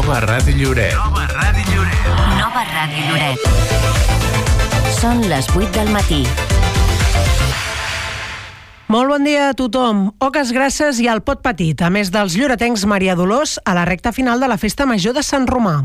Nova Ràdio Lloret. Nova Ràdio Lloret. Nova Ràdio Lloret. Són les 8 del matí. Molt bon dia a tothom. Oques grasses i el pot petit, a més dels lloretencs Maria Dolors, a la recta final de la Festa Major de Sant Romà.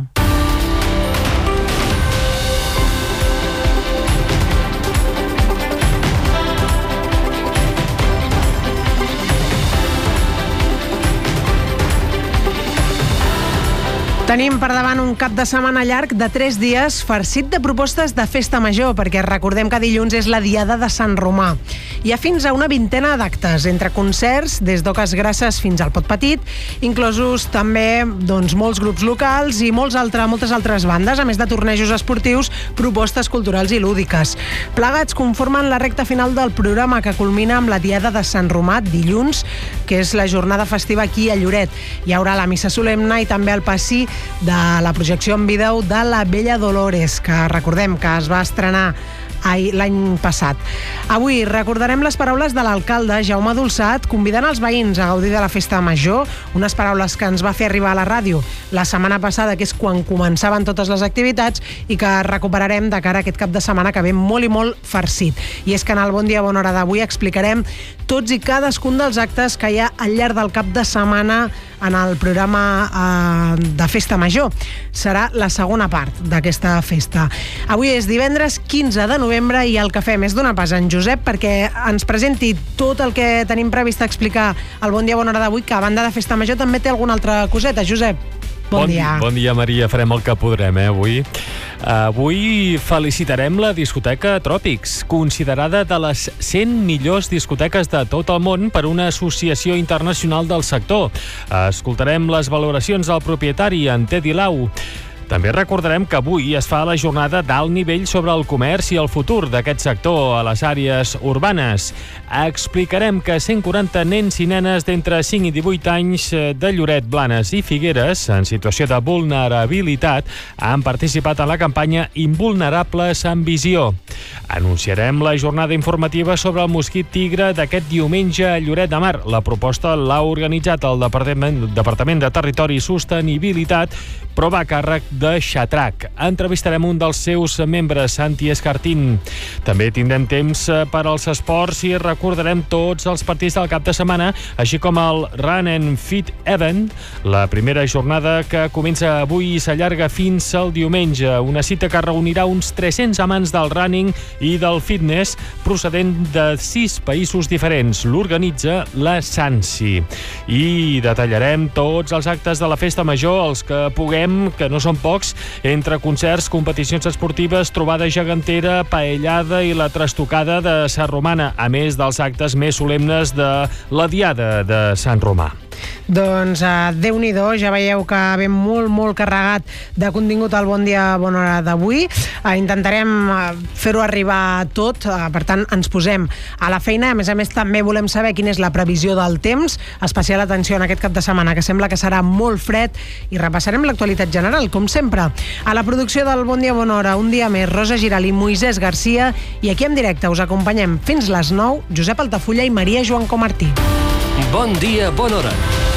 Tenim per davant un cap de setmana llarg de 3 dies farcit de propostes de festa major, perquè recordem que dilluns és la Diada de Sant Romà. Hi ha fins a una vintena d'actes, entre concerts, des d'oques grasses fins al pot petit, inclosos també molts grups locals i moltes altres bandes, a més de tornejos esportius, propostes culturals i lúdiques. Plegats conformen la recta final del programa, que culmina amb la Diada de Sant Romà dilluns, que és la jornada festiva aquí a Lloret. Hi haurà la missa solemne i també el passi de la projecció en vídeo de La Bella Dolores, que recordem que es va estrenar l'any passat. Avui recordarem les paraules de l'alcalde Jaume Dolçat convidant els veïns a gaudir de la festa major, unes paraules que ens va fer arribar a la ràdio la setmana passada, que és quan començaven totes les activitats, i que recuperarem de cara a aquest cap de setmana que ve molt i molt farcit. I és que en el Bon Dia Bona Hora d'avui explicarem tots i cadascun dels actes que hi ha al llarg del cap de setmana en el programa de Festa Major. Serà la segona part d'aquesta festa. Avui és divendres 15 de novembre i el que fem és donar pas a en Josep perquè ens presenti tot el que tenim previst a explicar al Bon Dia Bona Hora d'avui, que a banda de Festa Major també té alguna altra coseta. Josep, bon dia. Bon dia, Maria. Farem el que podrem, avui. Avui felicitarem la discoteca Tròpics, considerada de les 100 millors discoteques de tot el món per una associació internacional del sector. Escoltarem les valoracions del propietari, en Teddy Lau. També recordarem que avui es fa la jornada d'alt nivell sobre el comerç i el futur d'aquest sector a les àrees urbanes. Explicarem que 140 nens i nenes d'entre 5 i 18 anys de Lloret, Blanes i Figueres, en situació de vulnerabilitat, han participat en la campanya Invulnerables amb Visió. Anunciarem la jornada informativa sobre el mosquit tigre d'aquest diumenge a Lloret de Mar. La proposta l'ha organitzat el Departament de Territori i Sostenibilitat, però va a càrrec de Xatrac. Entrevistarem un dels seus membres, Santi Escartín. També tindrem temps per als esports i recordarem tots els partits del cap de setmana, així com el Run and Fit Event, la primera jornada que comença avui i s'allarga fins al diumenge. Una cita que reunirà uns 300 amants del running i del fitness procedent de 6 països diferents. L'organitza la Sansi. I detallarem tots els actes de la Festa Major, els que puguem, que no són pocs, entre concerts, competicions esportives, trobada gegantera, paellada i la trastocada de Sant Romana, a més dels actes més solemnes de la Diada de Sant Romà. Doncs Déu-n'hi-do, ja veieu que ve molt carregat de contingut al Bon Dia Bona Hora d'avui. Intentarem fer-ho arribar tot, per tant ens posem a la feina. A més també volem saber quina és la previsió del temps, especial atenció en aquest cap de setmana, que sembla que serà molt fred, i repassarem l'actualitat general, com sempre. A la producció del Bon Dia Bona Hora, un dia més, Rosa Giral i Moisès Garcia, i aquí en directe us acompanyem fins les 9, Josep Altafulla i Maria Joan Comartí. Bon Dia Bona Hora.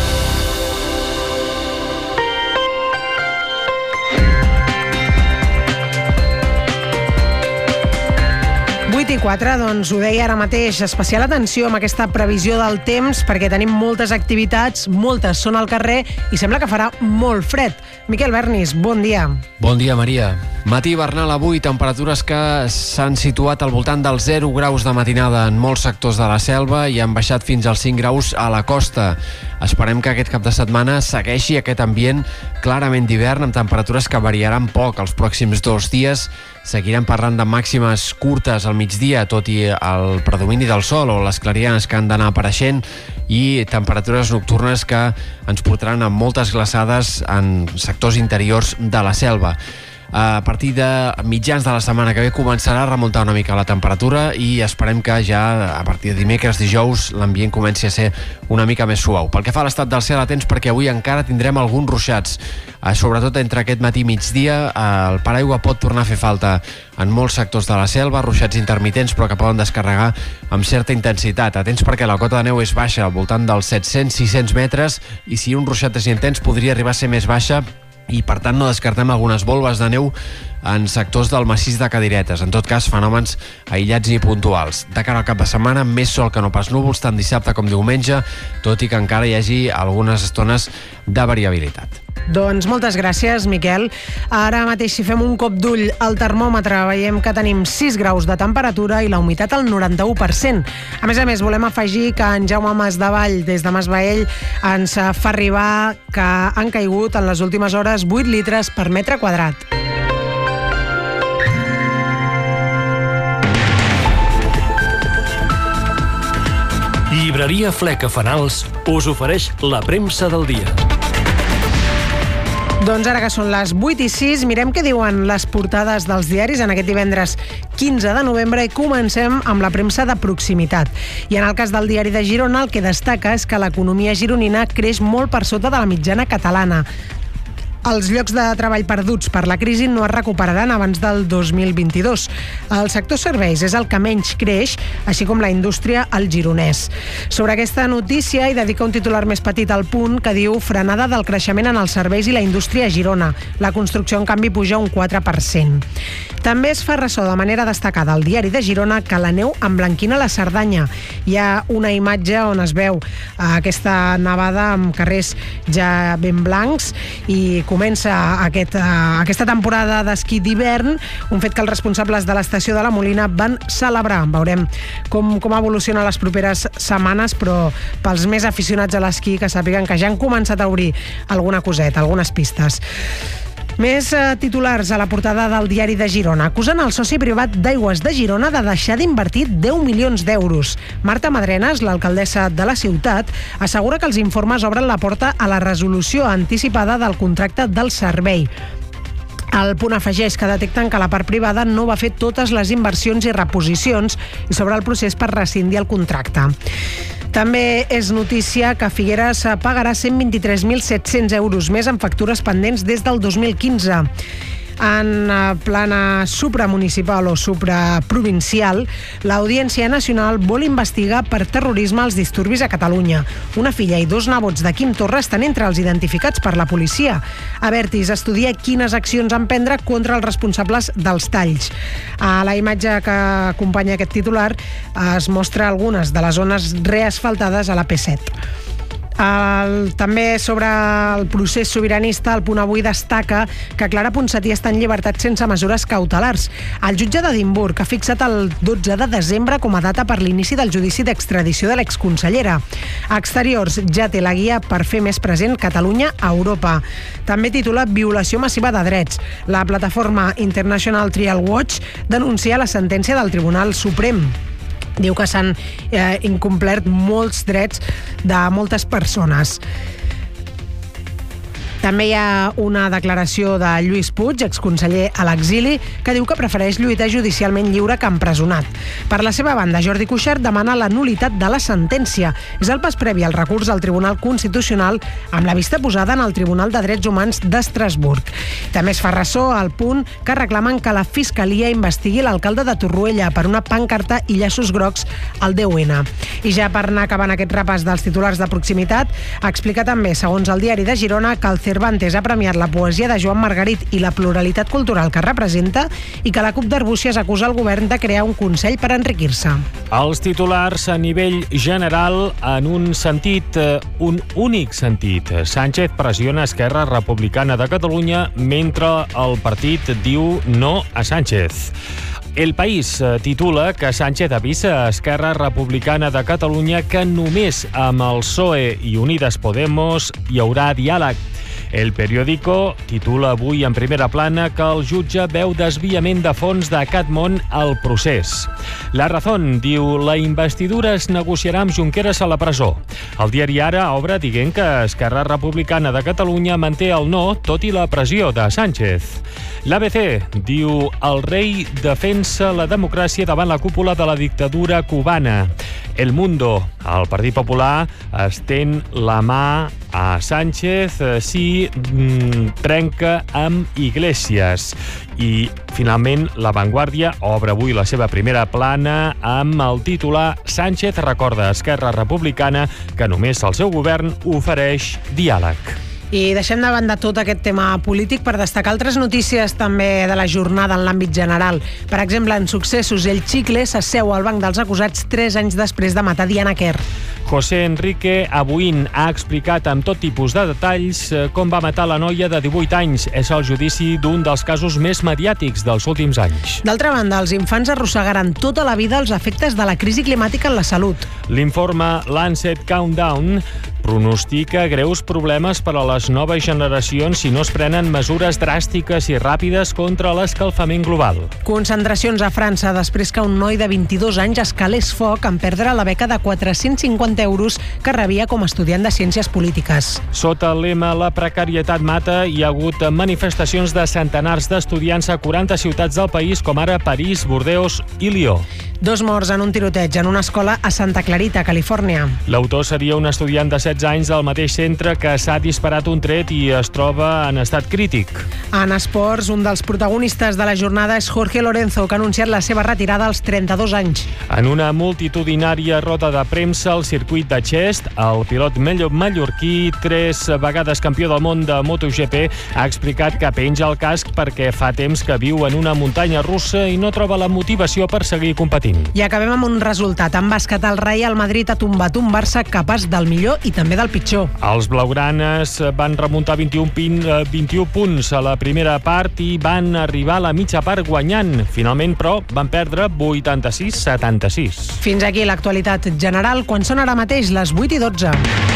i 4, doncs ho deia ara mateix, especial atenció amb aquesta previsió del temps, perquè tenim moltes activitats, moltes són al carrer i sembla que farà molt fred. Miquel Bernis, bon dia. Bon dia, Maria. Matí hivernal avui, temperatures que s'han situat al voltant dels 0 graus de matinada en molts sectors de la selva i han baixat fins als 5 graus a la costa. Esperem que aquest cap de setmana segueixi aquest ambient clarament d'hivern amb temperatures que variaran poc. Els pròxims 2 dies seguirem parlant de màximes curtes al migdia, tot i el predomini del sol o les clarianes que han d'anar apareixent, i temperatures nocturnes que ens portaran a moltes glaçades en sectors interiors de la selva. A partir de mitjans de la setmana que ve començarà a remuntar una mica la temperatura i esperem que ja a partir de dimecres, dijous, l'ambient comenci a ser una mica més suau. Pel que fa a l'estat del cel, atents perquè avui encara tindrem alguns ruixats, sobretot entre aquest matí i migdia. El paraigua pot tornar a fer falta en molts sectors de la selva, ruixats intermitents però que poden descarregar amb certa intensitat. Atents perquè la cota de neu és baixa, al voltant dels 700-600 metres, i si un ruixat és intens podria arribar a ser més baixa i per tant no descartem algunes volves de neu en sectors del massís de Cadiretes. En tot cas, fenòmens aïllats i puntuals. De cara al cap de setmana, més sol que no pas núvols, tant dissabte com diumenge, tot i que encara hi hagi algunes estones de variabilitat. Doncs moltes gràcies, Miquel. Ara mateix, si fem un cop d'ull al termòmetre, veiem que tenim 6 graus de temperatura i la humitat al 91%. A més, volem afegir que en Jaume Masdevall, des de Masbaell, ens fa arribar que han caigut en les últimes hores 8 litres per metre quadrat. Llibreria Fleca Fanals us ofereix la premsa del dia. Doncs ara que són les 8:06, mirem què diuen les portades dels diaris en aquest divendres 15 de novembre i comencem amb la premsa de proximitat. I en el cas del diari de Girona, el que destaca és que l'economia gironina creix molt per sota de la mitjana catalana. Els llocs de treball perduts per la crisi no es recuperaran abans del 2022. El sector serveis és el que menys creix, així com la indústria al gironès. Sobre aquesta notícia hi dedica un titular més petit al Punt que diu frenada del creixement en els serveis i la indústria a Girona. La construcció, en canvi, puja un 4%. També es fa ressò de manera destacada al diari de Girona que la neu emblanquina la Cerdanya. Hi ha una imatge on es veu aquesta nevada amb carrers ja ben blancs i comença aquesta temporada d'esquí d'hivern, un fet que els responsables de l'estació de la Molina van celebrar. Veurem com evoluciona les properes setmanes, però pels més aficionats a l'esquí que sàpiguen que ja han començat a obrir alguna coseta, algunes pistes. Més titulars a la portada del diari de Girona. Acusen el soci privat d'Aigües de Girona de deixar d'invertir 10 milions d'euros. Marta Madrenas, l'alcaldessa de la ciutat, assegura que els informes obren la porta a la resolució anticipada del contracte del servei. El Punt afegeix que detecten que la part privada no va fer totes les inversions i reposicions i sobre el procés per rescindir el contracte. També és notícia que Figueres pagarà 123.700 euros més en factures pendents des del 2015. En plana supramunicipal o supraprovincial, l'Audiència Nacional vol investigar per terrorisme els disturbis a Catalunya. Una filla i 2 nebots de Quim Torra estan entre els identificats per la policia. Abertis estudia quines accions emprendre contra els responsables dels talls. A la imatge que acompanya aquest titular es mostra algunes de les zones reasfaltades a la P7. També sobre el procés sobiranista, el Punt avui destaca que Clara Ponsatí està en llibertat sense mesures cautelars. El jutge d'Edimburg ha fixat el 12 de desembre com a data per l'inici del judici d'extradició de l'exconsellera. Exteriors ja té la guia per fer més present Catalunya a Europa. També titula Violació massiva de drets. La plataforma International Trial Watch denuncia la sentència del Tribunal Suprem. Diu que s'han incomplert molts drets de moltes persones. També hi ha una declaració de Lluís Puig, exconseller a l'exili, que diu que prefereix lluitar judicialment lliure que empresonat. Per la seva banda, Jordi Cuixart demana la nul·litat de la sentència. És el pas previ al recurs al Tribunal Constitucional amb la vista posada en el Tribunal de Drets Humans d'Estrasburg. També es fa ressò al Punt que reclamen que la Fiscalia investigui l'alcalde de Torroella per una pancarta i llaços grocs al 10N. I ja per anar acabant aquest repàs dels titulars de proximitat, explica també, segons el diari de Girona, que el Cervantes ha premiat la poesia de Joan Margarit i la pluralitat cultural que representa i que la CUP d'Arbúcies acusa el govern de crear un consell per enriquir-se. Els titulars a nivell general en un sentit, un únic sentit. Sánchez pressiona Esquerra Republicana de Catalunya mentre el partit diu no a Sánchez. El País titula que Sánchez avisa a Esquerra Republicana de Catalunya que només amb el PSOE i Unides Podemos hi haurà diàleg. El Periódico titula avui en primera plana que el jutge veu desviament de fons de Catmon al procés. La Razón diu la investidura es negociarà amb Junqueras a la presó. El diari Ara obre dient que Esquerra Republicana de Catalunya manté el no, tot i la pressió de Sánchez. L'ABC diu el rei defensa la democràcia davant la cúpula de la dictadura cubana. El Mundo, el Partit Popular, estén la mà a Sánchez si trenca amb Iglesias. I, finalment, La Vanguardia obre avui la seva primera plana amb el titular Sánchez recorda a Esquerra Republicana que només el seu govern ofereix diàleg. I deixem de banda tot aquest tema polític per destacar altres notícies també de la jornada en l'àmbit general. Per exemple, en Successos, el Chicle s'asseu al banc dels acusats 3 anys després de matar Diana Quer. José Enrique Abuin ha explicat amb tot tipus de detalls com va matar la noia de 18 anys. És el judici d'un dels casos més mediàtics dels últims anys. D'altra banda, els infants arrossegaran tota la vida els efectes de la crisi climàtica en la salut. L'informe Lancet Countdown pronostica greus problemes per a les noves generacions si no es prenen mesures dràstiques i ràpides contra l'escalfament global. Concentracions a França després que un noi de 22 anys escalés foc en perdre la beca de 450 euros que rebia com a estudiant de Ciències Polítiques. Sota el lema La precarietat mata, hi ha hagut manifestacions de centenars d'estudiants a 40 ciutats del país, com ara París, Bordeus i Lió. 2 morts en un tiroteig en una escola a Santa Clarita, Califòrnia. L'autor seria un estudiant de 16 anys del mateix centre que s'ha disparat un tret i es troba en estat crític. En esports, un dels protagonistes de la jornada és Jorge Lorenzo, que ha anunciat la seva retirada als 32 anys. En una multitudinària roda de premsa al circuit de Xest, el pilot mallorquí, 3 vegades campió del món de MotoGP, ha explicat que penja el casc perquè fa temps que viu en una muntanya russa i no troba la motivació per seguir competint. I acabem amb un resultat. En bàsquet, el Real Madrid ha tombat un Barça capaç del millor i també del pitjor. Els blaugranes van remuntar 21 punts a la primera part i van arribar a la mitja part guanyant. Finalment, però, van perdre 86-76. Fins aquí l'actualitat general, quan són ara mateix les 8:12.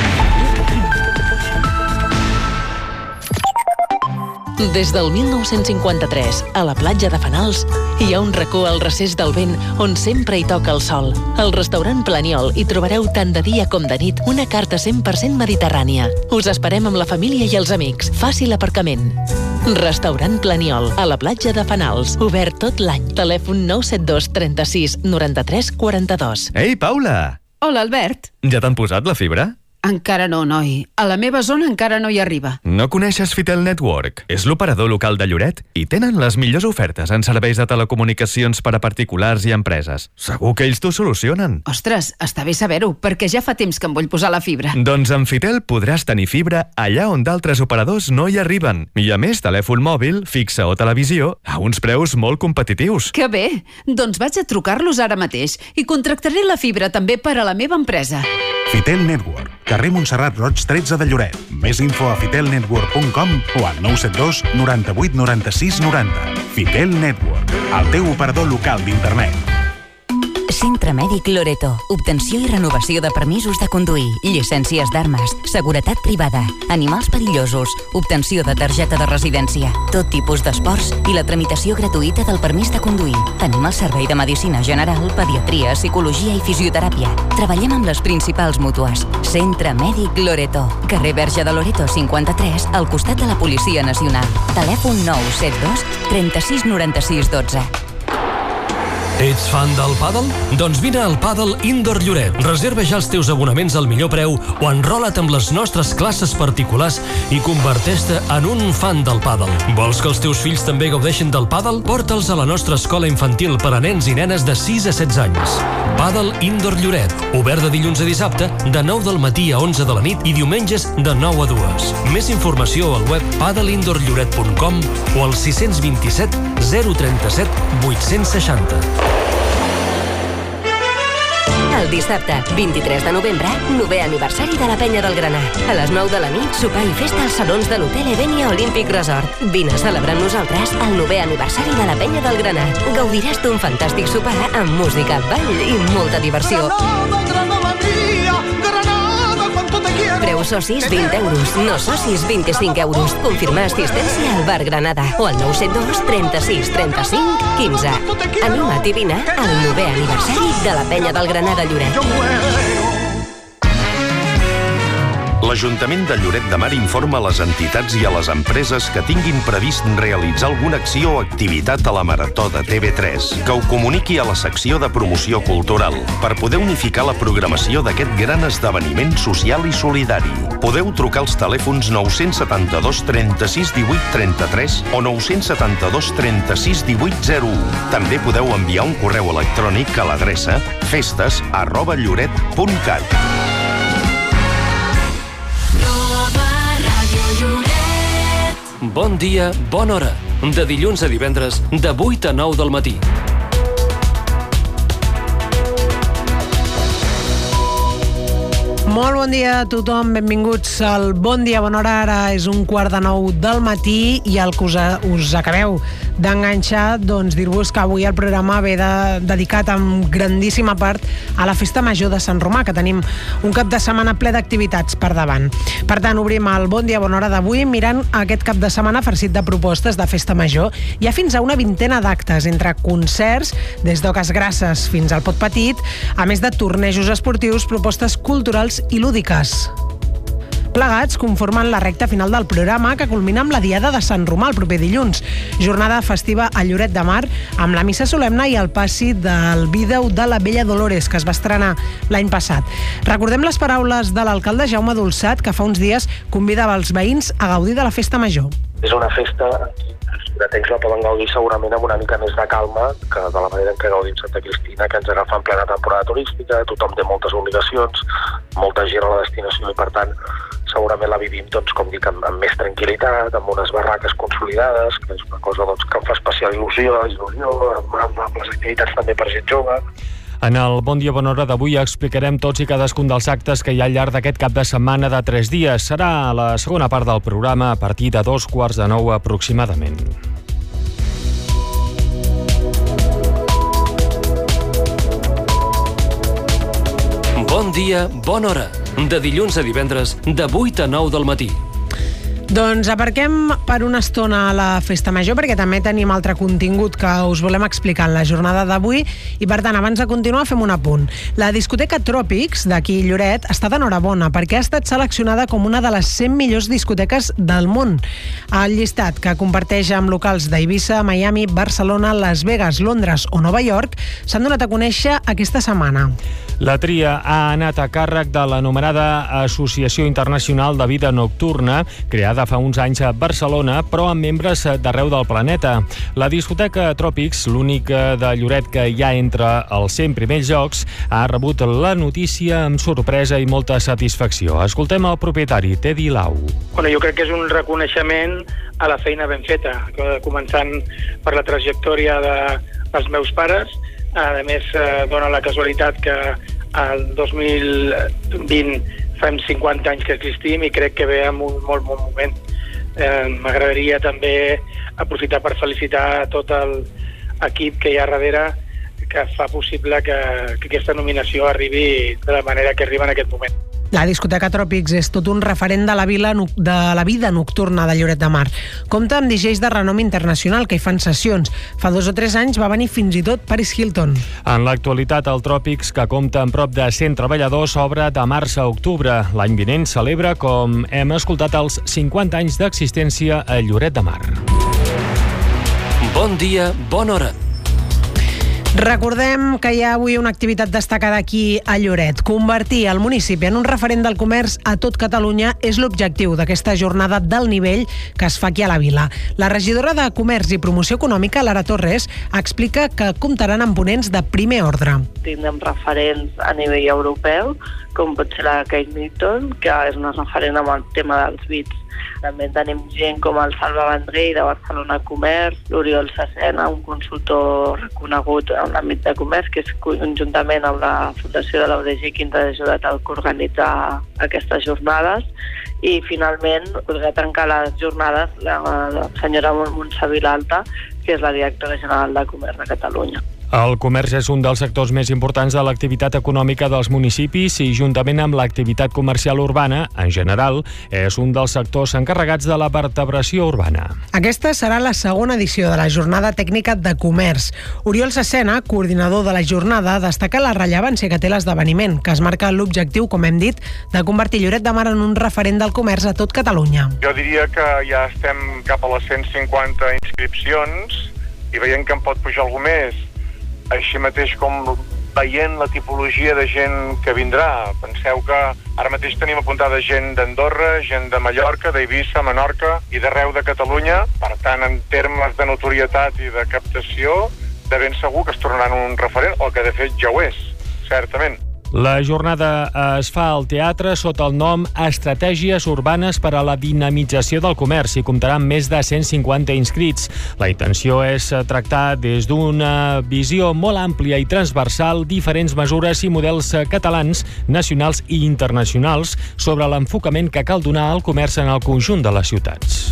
Des del 1953, a la platja de Fanals, hi ha un racó al recés del vent on sempre hi toca el sol. Al restaurant Planiol hi trobareu tant de dia com de nit una carta 100% mediterrània. Us esperem amb la família i els amics. Fàcil aparcament. Restaurant Planiol, a la platja de Fanals. Obert tot l'any. Telèfon 972 36 93 42. Ei, Paula! Hola, Albert. Ja t'han posat la fibra? Encara no, noi. A la meva zona encara no hi arriba. No coneixes Fitel Network? És l'operador local de Lloret i tenen les millors ofertes en serveis de telecomunicacions per a particulars i empreses. Segur que ells t'ho solucionen. Ostres, està bé saber-ho, perquè ja fa temps que em vull posar la fibra. Doncs amb Fitel podràs tenir fibra allà on d'altres operadors no hi arriben. I a més, telèfon mòbil, fixa o televisió a uns preus molt competitius. Que bé! Doncs vaig a trucar-los ara mateix i contractaré la fibra també per a la meva empresa. Fitel Network, carrer Montserrat Roig 13 de Lloret. Més info a fitelnetwork.com o al 972 98 96 90. Fitel Network, el teu operador local d'internet. Centre Mèdic Loreto. Obtenció i renovació de permisos de conduir, llicències d'armes, seguretat privada, animals perillosos, obtenció de targeta de residència, tot tipus d'esports i la tramitació gratuïta del permís de conduir. Tenim el servei de medicina general, pediatria, psicologia i fisioteràpia. Treballem amb les principals mútues. Centre Mèdic Loreto. Carrer Verge de Loreto 53, al costat de la Policia Nacional. Telèfon 972 36 96 12. Ets fan del pàdel? Doncs vine al Pàdel Indoor Lloret. Reserva ja els teus abonaments al millor preu o enrola't amb les nostres classes particulars i converteix-te en un fan del pàdel. Vols que els teus fills també gaudeixin del pàdel? Porta'ls a la nostra escola infantil per a nens i nenes de 6 a 16 anys. Pàdel Indoor Lloret. Obert de dilluns a dissabte, de 9 del matí a 11 de la nit i diumenges de 9 a 2. Més informació al web padelindoorlloret.com o al 627 037 860. El dissabte, 23 de novembre, 9è aniversari de la Penya del Granar. A les 9 de la nit, sopar i festa als salons de l'Hotel Evenia Olympic Resort. Vine a celebrar amb nosaltres el 9è aniversari de la Penya del Granar. Gaudiràs d'un fantàstic sopar amb música, ball i molta diversió. Preu socis 20 euros, no socis 25 euros. Confirmar assistència al Bar Granada o al 972 36 35 15. Anima't i vine al 9è aniversari de la Penya del Granar de Lloret. L'Ajuntament de Lloret de Mar informa a les entitats i a les empreses que tinguin previst realitzar alguna acció o activitat a la Marató de TV3, que ho comuniqui a la secció de promoció cultural, per poder unificar la programació d'aquest gran esdeveniment social i solidari. Podeu trucar als telèfons 972 36 18 33 o 972 36 18 01. També podeu enviar un correu electrònic a l'adreça festes@lloret.cat. Bon dia, bona hora. De dilluns a divendres, de 8 a 9 del matí. Molt bon dia a tothom, benvinguts al Bon Dia, Bona Hora. Ara és 8:45 del matí i el que us acabeu d'enganxar, doncs dir-vos que avui el programa ve dedicat en grandíssima part a la Festa Major de Sant Romà, que tenim un cap de setmana ple d'activitats per davant. Per tant, obrim el Bon Dia, Bona Hora d'avui mirant aquest cap de setmana farcit de propostes de Festa Major. Hi ha fins a una vintena d'actes, entre concerts, des d'oques grasses fins al pot petit, a més de tornejos esportius, propostes culturals i lúdiques. Plegats conformen la recta final del programa, que culmina amb la Diada de Sant Romà el proper dilluns, jornada festiva a Lloret de Mar, amb la missa solemne i el passi del vídeo de la Bella Dolores, que es va estrenar l'any passat. Recordem les paraules de l'alcalde Jaume Dolçat, que fa uns dies convidava els veïns a gaudir de la Festa Major. És una festa els lloretencs la poden gaudir segurament amb una mica més de calma que de la manera en què gaudim Santa Cristina, que ens agafa en plena temporada turística, tothom té moltes obligacions, molta gent a la destinació i per tant segurament la vivim, doncs, com dic, amb més tranquil·litat, amb unes barraques consolidades, que és una cosa doncs, que em fa especial il·lusió amb les activitats també per gent jove. En el Bon Dia, Bona Hora d'avui explicarem tots i cadascun dels actes que hi ha al llarg d'aquest cap de setmana de 3 dies. Serà la segona part del programa a partir de 8:45 aproximadament. Bon dia, bona hora. De dilluns a divendres, de 8 a 9 del matí. Doncs aparquem per una estona a la Festa Major, perquè també tenim altre contingut que us volem explicar en la jornada d'avui i, per tant, abans de continuar, fem un apunt. La discoteca Tròpics, d'aquí Lloret, està d'enhorabona perquè ha estat seleccionada com una de les 100 millors discoteques del món. El llistat, que comparteix amb locals d'Eivissa, Miami, Barcelona, Las Vegas, Londres o Nova York, s'han donat a conèixer aquesta setmana. La tria ha anat a càrrec de l'anomenada Associació Internacional de Vida Nocturna, creada fa uns anys a Barcelona, però amb membres d'arreu del planeta. La discoteca Tròpics, l'única de Lloret que hi ha entre els 100 primers llocs, ha rebut la notícia amb sorpresa i molta satisfacció. Escoltem el propietari, Teddy Lau. Bueno, jo crec que és un reconeixement a la feina ben feta, començant per la trajectòria dels meus pares. A més, dona la casualitat que el 2020 fem 50 anys que existim i crec que ve en un molt bon moment. M'agradaria també aprofitar per felicitar tot l'equip que hi ha darrere que fa possible que aquesta nominació arribi de la manera que arriba en aquest moment. La discoteca Tròpics és tot un referent de la vida nocturna de Lloret de Mar. Compta amb DJs de renom internacional que hi fan sessions. Fa 2 o 3 anys va venir fins i tot Paris Hilton. En l'actualitat, el Tròpics, que compta amb prop de 100 treballadors, obre de març a octubre. L'any vinent celebra, com hem escoltat, els 50 anys d'existència a Lloret de Mar. Bon dia, bona hora. Recordem que hi ha avui una activitat destacada aquí a Lloret. Convertir el municipi en un referent del comerç a tot Catalunya és l'objectiu d'aquesta jornada d'alt nivell que es fa aquí a la vila. La regidora de Comerç i Promoció Econòmica, Lara Torres, explica que comptaran amb ponents de primer ordre. Tindrem referents a nivell europeu, com pot ser la Kate Middleton, que és una referent amb el tema dels bits. També tenim gent com el Salva Vendrell de Barcelona Comerç, l'Oriol Sassena, un consultor reconegut en l'àmbit de comerç, que és conjuntament amb la Fundació de l'ODG qui ens ha ajudat a organitzar aquestes jornades. I finalment podrà tancar les jornades la senyora Montse Vilalta, que és la directora general de Comerç de Catalunya. El comerç és un dels sectors més importants de l'activitat econòmica dels municipis i, juntament amb l'activitat comercial urbana, en general, és un dels sectors encarregats de la vertebració urbana. Aquesta serà la segona edició de la Jornada Tècnica de Comerç. Oriol Sassena, coordinador de la jornada, destaca la rellevància que té l'esdeveniment, que es marca l'objectiu, com hem dit, de convertir Lloret de Mar en un referent del comerç a tot Catalunya. Jo diria que ja estem cap a les 150 inscripcions i veient que en pot pujar algú més. Així mateix com veient la tipologia de gent que vindrà. Penseu que ara mateix tenim apuntada gent d'Andorra, gent de Mallorca, d'Eivissa, Menorca i d'arreu de Catalunya. Per tant, en termes de notorietat i de captació, de ben segur que es tornaran un referent, o que de fet ja ho és, certament. La jornada es fa al teatre sota el nom Estratègies urbanes per a la dinamització del comerç i comptarà amb més de 150 inscrits. La intenció és tractar des d'una visió molt àmplia i transversal diferents mesures i models catalans, nacionals i internacionals sobre l'enfocament que cal donar al comerç en el conjunt de les ciutats.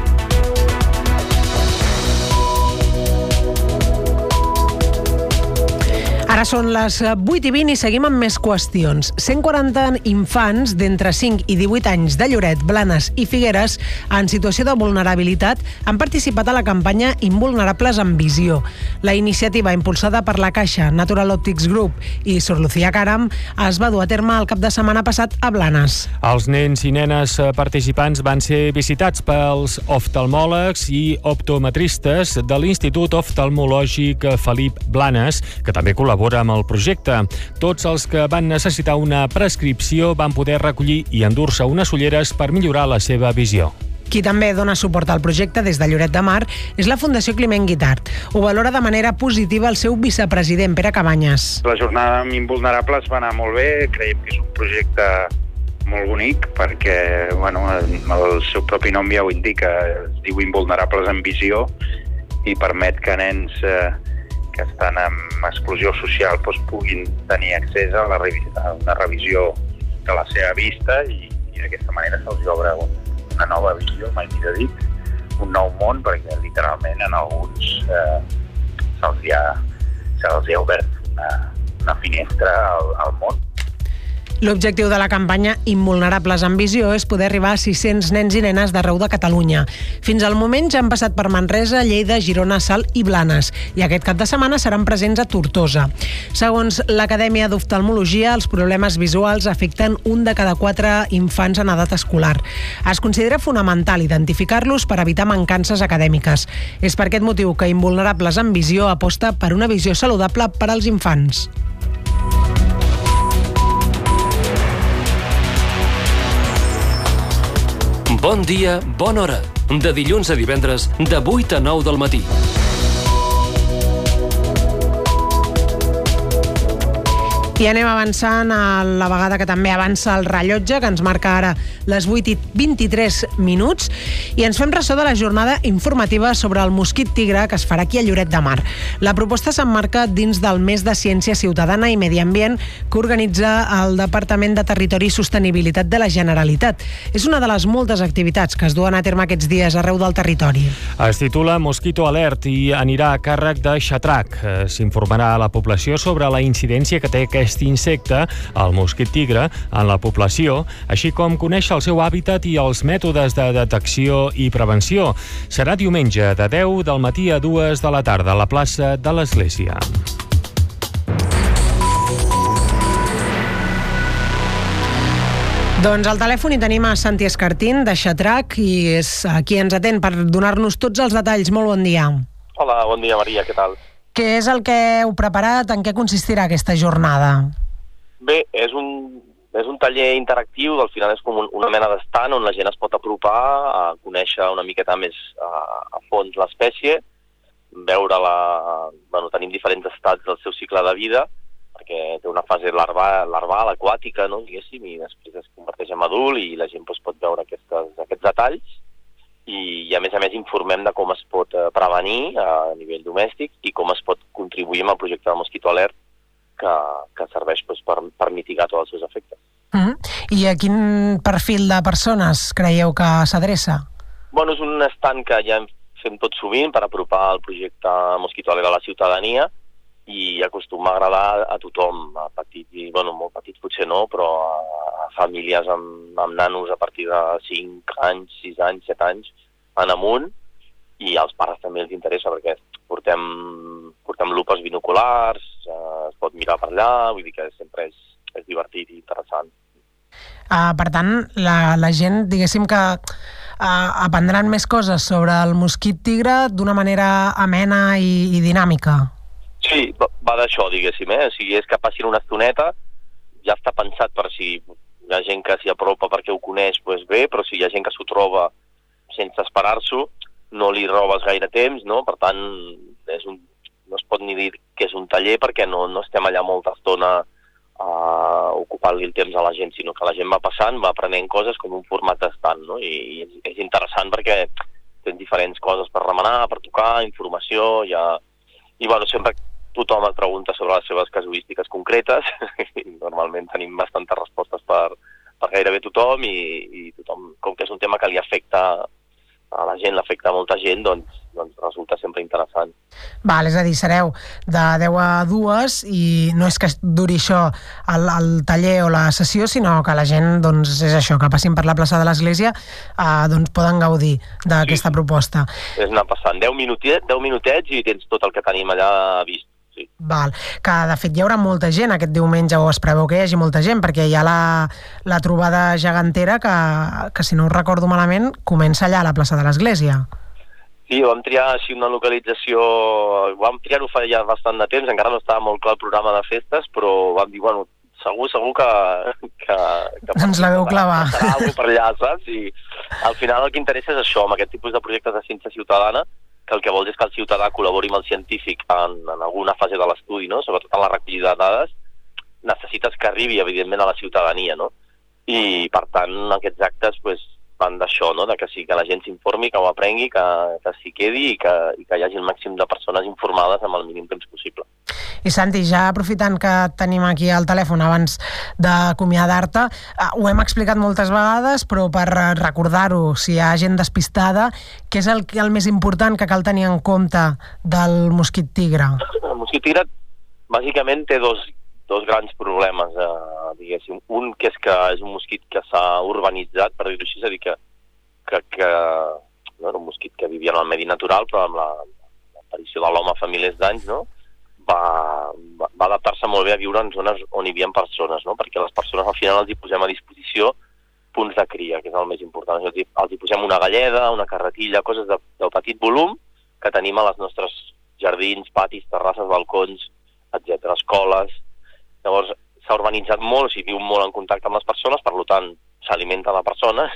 Ara són les 8:20 i seguim amb més qüestions. 140 infants d'entre 5 i 18 anys de Lloret, Blanes i Figueres en situació de vulnerabilitat han participat a la campanya Invulnerables amb Visió. La iniciativa, impulsada per la Caixa, Natural Optics Group i Sor Lucía Caram, es va dur a terme el cap de setmana passat a Blanes. Els nens i nenes participants van ser visitats pels oftalmòlegs i optometristes de l'Institut Oftalmològic Felip Blanes, que també col·labora amb el projecte. Tots els que van necessitar una prescripció van poder recollir i endur-se unes ulleres per millorar la seva visió. Qui també dona suport al projecte des de Lloret de Mar és la Fundació Climent Guitart. Ho valora de manera positiva el seu vicepresident, Pere Cabanyes. La jornada amb Invulnerables va anar molt bé, creiem que és un projecte molt bonic perquè el seu propi nom ja ho indica, es diu Invulnerables amb Visió i permet que nens que estan en exclusió social puguin tenir accés a una revisió de la seva vista i d'aquesta manera se'ls obre una nova visió, mai millor dit, un nou món, perquè literalment en alguns se'ls hi ha obert una finestra al món. L'objectiu de la campanya Invulnerables amb Visió és poder arribar a 600 nens i nenes d'arreu de Catalunya. Fins al moment ja han passat per Manresa, Lleida, Girona, Salt i Blanes, i aquest cap de setmana seran presents a Tortosa. Segons l'Acadèmia d'Oftalmologia, els problemes visuals afecten 1 de cada 4 infants en edat escolar. Es considera fonamental identificar-los per evitar mancances acadèmiques. És per aquest motiu que Invulnerables amb Visió aposta per una visió saludable per als infants. Bon dia, bona hora. De dilluns a divendres, de 8 a 9 del matí. I anem avançant a la vegada que també avança el rellotge, que ens marca ara les 8:23 minuts, i ens fem ressò de la jornada informativa sobre el mosquit tigre que es farà aquí a Lloret de Mar. La proposta s'emmarca dins del mes de Ciència Ciutadana i Medi Ambient que organitza el Departament de Territori i Sostenibilitat de la Generalitat. És una de les moltes activitats que es duen a terme aquests dies arreu del territori. Es titula Mosquito Alert i anirà a càrrec de Xatrac. S'informarà a la població sobre la incidència que té aquest insecte, el mosquit tigre, en la població, així com conèixer el seu hàbitat i els mètodes de detecció i prevenció. Serà diumenge de 10 del matí a 2 de la tarda a la plaça de l'Església. Doncs al telèfon hi tenim a Santi Escartín, de Xatrac, i és qui ens atén per donar-nos tots els detalls. Molt bon dia. Hola, bon dia, Maria, què tal? Què és el que heu preparat? En què consistirà aquesta jornada? Bé, és un taller interactiu, al final és com una mena d'estand on la gent es pot apropar a conèixer una miqueta més a fons l'espècie, veure-la... tenim diferents estats del seu cicle de vida, perquè té una fase larval, aquàtica, no, diguéssim, i després es converteix en adult i la gent pot veure aquests detalls. I a més informem de com es pot prevenir a nivell domèstic i com es pot contribuir amb el projecte de Mosquito Alert que serveix per mitigar tots els seus efectes. I a quin perfil de persones creieu que s'adreça? Bueno, és un stand que ja fem tot sovint per apropar el projecte Mosquito Alert a la ciutadania i acostuma a agradar a tothom, a petit, molt petit potser no, però a famílies amb nanos a partir de 5 anys, 6 anys, 7 anys en amunt, i als pares també els interessa perquè portem lupes binoculars, es pot mirar per allà, vull dir que sempre és divertit i interessant. Per tant, la gent, diguéssim que aprendran més coses sobre el mosquit tigre d'una manera amena i dinàmica. Sí, va d'això, diguéssim, O sigui, és que passin una estoneta, ja està pensat per si hi ha gent que s'hi apropa perquè ho coneix, doncs bé, però si hi ha gent que s'ho troba sense esperar-s'ho, no li robes gaire temps, no? Per tant, no es pot ni dir que és un taller perquè no estem allà molta estona ocupant-li el temps a la gent, sinó que la gent va passant, va aprenent coses com un format estant, no? I és interessant perquè tens diferents coses per remenar, per tocar, informació, i bueno, sempre tothom et pregunta sobre les seves casuístiques concretes i normalment tenim bastantes respostes per gairebé tothom i tothom, com que és un tema que li afecta a la gent, l'afecta a molta gent, doncs resulta sempre interessant. Val, és a dir, sereu de 10 a 2 i no és que duri això el taller o la sessió, sinó que la gent, doncs, és això, que passin per la plaça de l'Església, doncs poden gaudir d'aquesta proposta. És anar passant 10 minutets i tens tot el que tenim allà vist. Val, que de fet hi haurà molta gent aquest diumenge, o es preveu que hi hagi molta gent, perquè hi ha la trobada gegantera que si no ho recordo malament, comença allà a la plaça de l'Església. Sí, vam triar així una localització, vam triar-ho fa ja bastant de temps, encara no estava molt clar el programa de festes, però vam dir, bueno, segur que ens la veu clavar. Serà alguna per allà, saps? I al final el que interessa és això, amb aquest tipus de projectes de ciència ciutadana, que el que vol és que el ciutadà col·labori amb el científic en alguna fase de l'estudi, no? Sobretot en la recollida de dades, necessites que arribi, evidentment, a la ciutadania, no? I, per tant, aquests actes van d'això, no? De que sí, que la gent s'informi, que ho aprengui, que s'hi quedi i que hi hagi el màxim de persones informades amb el mínim temps possible. I Santi, ja aprofitant que tenim aquí al telèfon abans d'acomiadar-te, ho hem explicat moltes vegades, però per recordar-ho, si hi ha gent despistada, què és el més important que cal tenir en compte del mosquit tigre? El mosquit tigre, bàsicament, té dos grans problemes, diguéssim. Un, que és un mosquit que s'ha urbanitzat, per dir-ho així, és a dir, que no era un mosquit que vivia en el medi natural, però amb l'aparició de l'home fa milers d'anys, no? Va adaptar-se molt bé a viure en zones on hi havia persones, no? Perquè les persones al final els hi posem a disposició punts de cria, que és el més important. Els hi posem una galleda, una carretilla, coses de petit volum que tenim a les nostres jardins, patis, terrasses, balcons, etc., escoles. Llavors, s'ha urbanitzat molt, viu molt en contacte amb les persones, per tant, s'alimenta de persones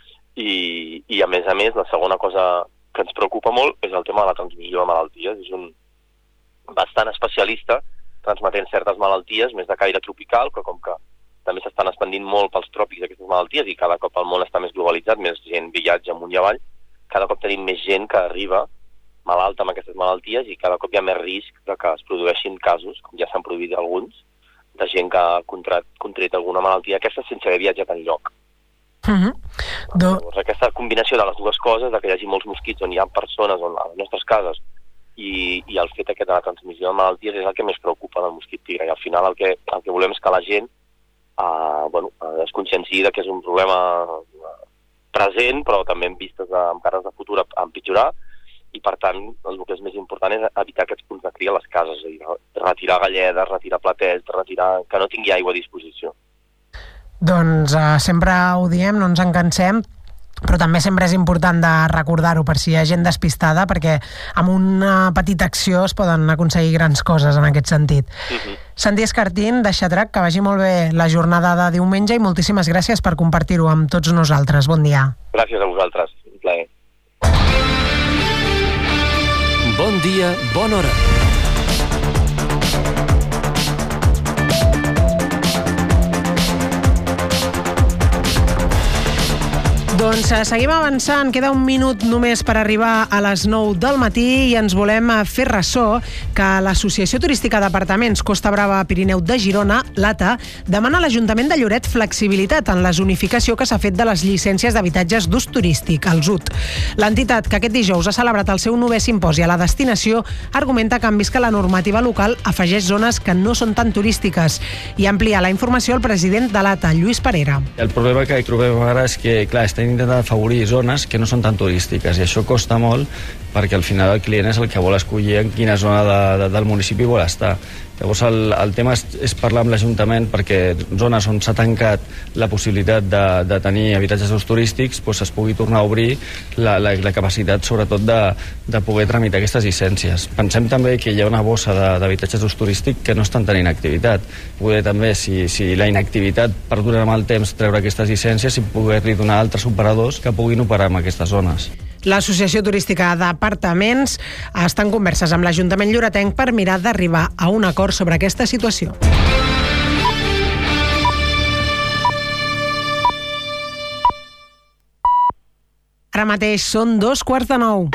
i a més, la segona cosa que ens preocupa molt és el tema de la transmissió de malalties. És un bastant especialista transmetent certes malalties, més de caire tropical, però com que també s'estan expandint molt pels tròpics aquestes malalties i cada cop el món està més globalitzat, més gent viatja amunt i avall, cada cop tenim més gent que arriba malalta amb aquestes malalties i cada cop hi ha més risc de que es produeixin casos, com ja s'han produït alguns, de gent que ha contret alguna malaltia aquesta sense haver viatjat enlloc. Llavors, aquesta combinació de les dues coses, de que hi hagi molts mosquits on hi ha persones a les nostres cases i el fet aquest de la transmissió de malalties és el que més preocupa del mosquit tigre. I al final el que volem és que la gent es conscienciï que és un problema present, però també amb vistes amb cares de futur a empitjorar, i per tant el que és més important és evitar aquests punts de cria a les cases, és a dir, retirar galledes, retirar platets, que no tingui aigua a disposició. Doncs sempre ho diem, no ens en cansem, però també sempre és important de recordar-ho per si hi ha gent despistada, perquè amb una petita acció es poden aconseguir grans coses en aquest sentit. Santi Escartín, de Xatrac, que vagi molt bé la jornada de diumenge i moltíssimes gràcies per compartir-ho amb tots nosaltres. Bon dia. Gràcies a vosaltres, un plaer. Bon dia, bona hora. Doncs seguim avançant, queda un minut només per arribar a les 9 del matí i ens volem fer ressò que l'Associació Turística d'Apartaments Costa Brava Pirineu de Girona, l'ATA, demana a l'Ajuntament de Lloret flexibilitat en la zonificació que s'ha fet de les llicències d'habitatges d'ús turístic, el ZUT. L'entitat, que aquest dijous ha celebrat el seu 9è simposi a la destinació, argumenta canvis que la normativa local afegeix zones que no són tan turístiques i amplia la informació el president de l'ATA, Lluís Parera. El problema que trobem ara és que, clar, estem intentant afavorir zones que no són tan turístiques i això costa molt perquè al final el client és el que vol escollir en quina zona del municipi vol estar. Llavors el tema és parlar amb l'Ajuntament perquè zones on s'ha tancat la possibilitat de tenir habitatges d'ús turístics es pugui tornar a obrir la capacitat sobretot de poder tramitar aquestes llicències. Pensem també que hi ha una bossa d'habitatges d'ús turístic que no estan tenint activitat. Poder també, si la inactivitat perdura amb el temps, treure aquestes llicències i poder-li donar a altres operadors que puguin operar en aquestes zones. L'Associació Turística d'Apartaments està en converses amb l'Ajuntament lloretenc per mirar d'arribar a un acord sobre aquesta situació. Ara mateix són 8:45.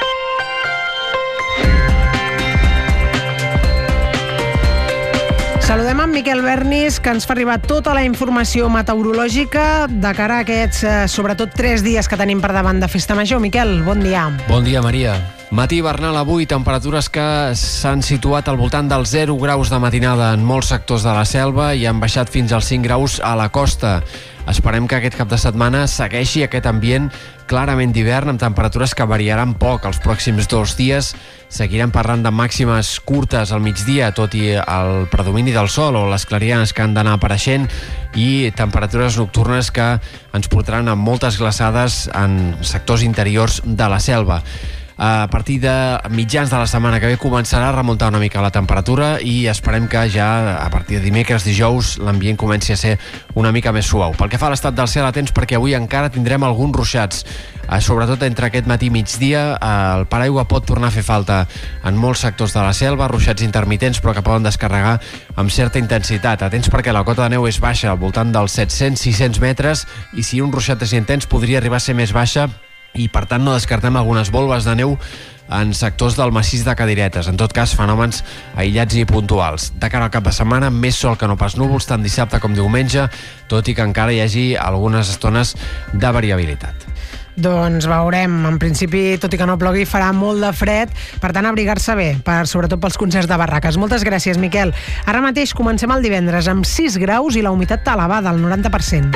Saludem en Miquel Bernis, que ens fa arribar tota la informació meteorològica de cara a aquests, sobretot, 3 dies que tenim per davant de Festa Major. Miquel, bon dia. Bon dia, Maria. Matí hivernal avui, temperatures que s'han situat al voltant dels 0 graus de matinada en molts sectors de la selva i han baixat fins als 5 graus a la costa. Esperem que aquest cap de setmana segueixi aquest ambient clarament d'hivern amb temperatures que variaran poc. Els pròxims 2 dies seguirem parlant de màximes curtes al migdia, tot i el predomini del sol o les clarianes que han d'anar apareixent, i temperatures nocturnes que ens portaran a moltes glaçades en sectors interiors de la selva. A partir de mitjans de la setmana que ve començarà a remuntar una mica la temperatura i esperem que ja a partir de dimecres, dijous, l'ambient comenci a ser una mica més suau. Pel que fa a l'estat del cel, atents perquè avui encara tindrem alguns ruixats. Sobretot entre aquest matí i migdia, el paraigua pot tornar a fer falta en molts sectors de la selva, ruixats intermitents però que poden descarregar amb certa intensitat. Atents perquè la cota de neu és baixa, al voltant dels 700-600 metres, i si un ruixat és intens podria arribar a ser més baixa, i per tant no descartem algunes volves de neu en sectors del massís de Cadiretes. En tot cas, fenòmens aïllats i puntuals. De cara al cap de setmana, més sol que no pas núvols, tant dissabte com diumenge, tot i que encara hi hagi algunes estones de variabilitat. Doncs veurem. En principi, tot i que no plogui, farà molt de fred, per tant, abrigar-se bé, sobretot pels concerts de barraques. Moltes gràcies, Miquel. Ara mateix comencem el divendres amb 6 graus i la humitat elevada, al 90%.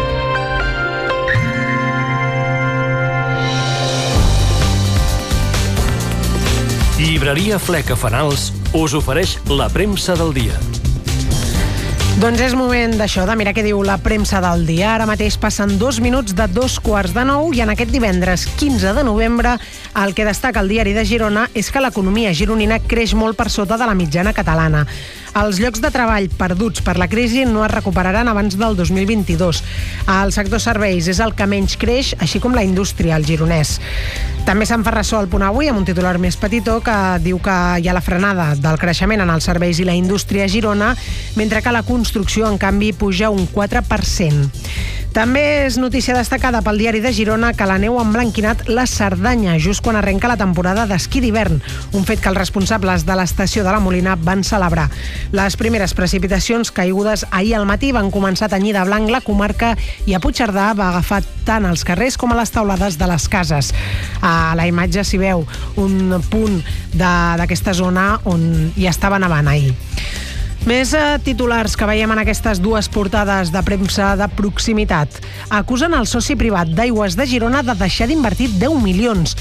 Llibreria Fleca Fanals us ofereix la premsa del dia. Doncs és moment d'això, de mirar què diu la premsa del dia. Ara mateix passen 2 minuts de 8:45 i en aquest divendres 15 de novembre el que destaca el diari de Girona és que l'economia gironina creix molt per sota de la mitjana catalana. Els llocs de treball perduts per la crisi no es recuperaran abans del 2022. El sector serveis és el que menys creix, així com la indústria, el gironès. També se'n fa ressò al Punt Avui amb un titular més petitó que diu que hi ha la frenada del creixement en els serveis i la indústria a Girona, mentre que la construcció, en canvi, puja un 4%. També és notícia destacada pel diari de Girona que la neu ha emblanquinat la Cerdanya just quan arrenca la temporada d'esquí d'hivern, un fet que els responsables de l'estació de la Molina van celebrar. Les primeres precipitacions caigudes ahir al matí van començar a tenyir de blanc la comarca i a Puigcerdà va agafar tant als carrers com a les teulades de les cases. A la imatge s'hi veu un punt d'aquesta zona on hi estava nevant ahir. Més titulars que veiem en aquestes dues portades de premsa de proximitat. Acusen el soci privat d'Aigües de Girona de deixar d'invertir 10 milions.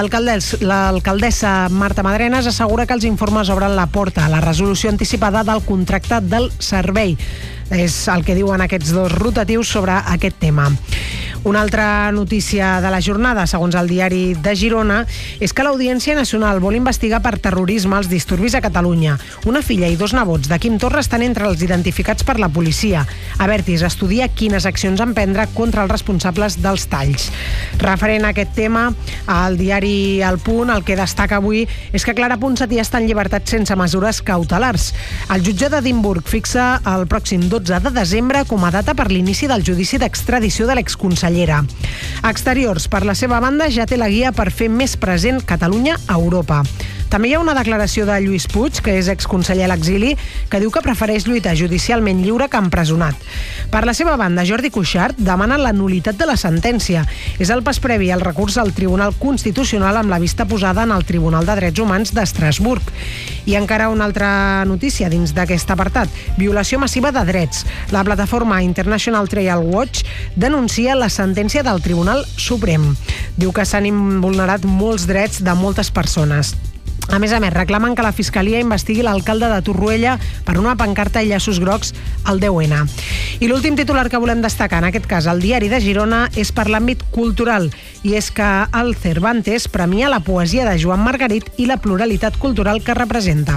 L'alcaldessa Marta Madrenas assegura que els informes obren la porta a la resolució anticipada del contracte del servei. És el que diuen aquests dos rotatius sobre aquest tema. Una altra notícia de la jornada, segons el diari de Girona, és que l'Audiència Nacional vol investigar per terrorisme els disturbis a Catalunya. Una filla i 2 nebots de Quim Torra estan entre els identificats per la policia. Abertis estudia quines accions emprendre contra els responsables dels talls. Referent a aquest tema, el diari El Punt el que destaca avui és que Clara Ponsatí està en llibertat sense mesures cautelars. El jutge d'Edimburg fixa el pròxim 12 de desembre com a data per l'inici del judici d'extradició de l'exconsellera. Exteriors, per la seva banda, ja té la guia per fer més present Catalunya a Europa. També hi ha una declaració de Lluís Puig, que és exconseller a l'exili, que diu que prefereix lluitar judicialment lliure que empresonat. Per la seva banda, Jordi Cuixart demana la nul·litat de la sentència. És el pas previ al recurs al Tribunal Constitucional amb la vista posada en el Tribunal de Drets Humans d'Estrasburg. I encara una altra notícia dins d'aquest apartat. Violació massiva de drets. La plataforma International Trial Watch denuncia la sentència del Tribunal Suprem. Diu que s'han vulnerat molts drets de moltes persones. A més, reclamen que la Fiscalia investigui l'alcalde de Torroella per una pancarta i llaços grocs al 10N. I l'últim titular que volem destacar, en aquest cas al diari de Girona, és per l'àmbit cultural, i és que el Cervantes premia la poesia de Joan Margarit i la pluralitat cultural que representa.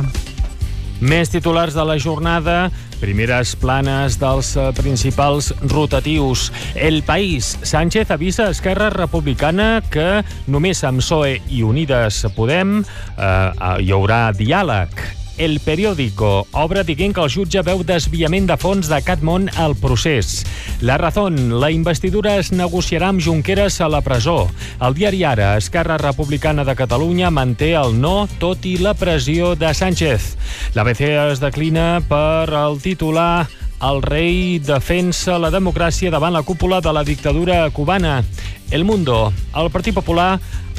Més titulars de la jornada, primeres planes dels principals rotatius. El País. Sánchez avisa a Esquerra Republicana que només amb PSOE i Unides Podem hi haurà diàleg. El Periódico. Obre dient que el jutge veu desviament de fons de Catmon al procés. La Razón. La investidura es negociarà amb Junqueras a la presó. El diari Ara. Esquerra Republicana de Catalunya manté el no, tot i la pressió de Sánchez. L'ABC es declina per el titular El rei defensa la democràcia davant la cúpula de la dictadura cubana. El Mundo. El Partit Popular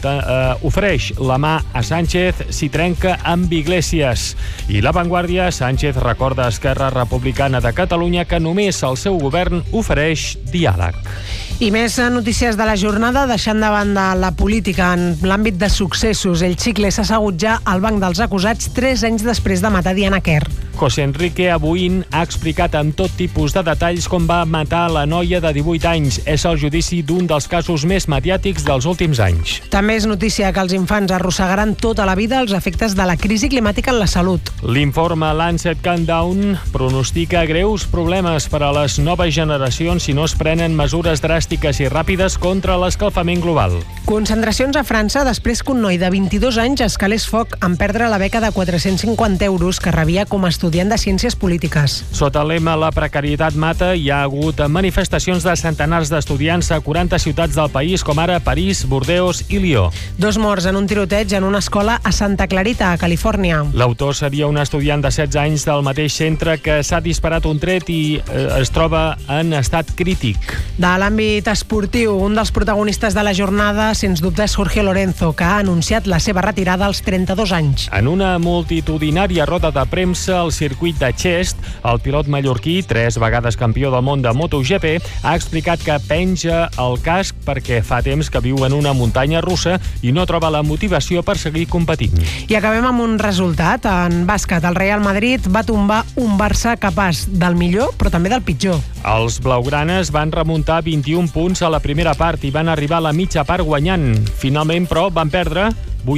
ofereix la mà a Sánchez si trenca amb Iglesias. I La Vanguardia. Sánchez recorda a Esquerra Republicana de Catalunya que només el seu govern ofereix diàleg. I més notícies de la jornada, deixant de banda la política en l'àmbit de successos. El Chicle s'ha assegut ja al banc dels acusats 3 anys després de matar Diana Kerr. José Enrique Abuin ha explicat amb tot tipus de detalls com va matar la noia de 18 anys. És el judici d'un dels casos més mediàtics dels últims anys. També és notícia que els infants arrossegaran tota la vida els efectes de la crisi climàtica en la salut. L'informe Lancet Countdown pronostica greus problemes per a les noves generacions si no es prenen mesures dràstiques i ràpides contra l'escalfament global. Concentracions a França després que un noi de 22 anys escalés foc en perdre la beca de 450 euros que rebia com a estudiant de Ciències Polítiques. Sota el lema La precarietat mata, hi ha hagut manifestacions de centenars d'estudiants a 40 ciutats del país, com ara París, Bordeus i Lió. 2 morts en un tiroteig en una escola a Santa Clarita, a Califòrnia. L'autor seria un estudiant de 16 anys del mateix centre que s'ha disparat un tret i es troba en estat crític. De l'àmbit esportiu, un dels protagonistes de la jornada, sens dubte, és Jorge Lorenzo, que ha anunciat la seva retirada als 32 anys. En una multitudinària roda de premsa al circuit de Xest, el pilot mallorquí, 3 vegades campió del món de MotoGP, ha explicat que penja el casc perquè fa temps que viu en una muntanya russa i no troba la motivació per seguir competint. I acabem amb un resultat. En bàsquet, el Real Madrid va tombar un Barça capaç del millor, però també del pitjor. Els blaugranes van remuntar 21 punts a la primera part i van arribar a la mitja part guanyant. Finalment, però, van perdre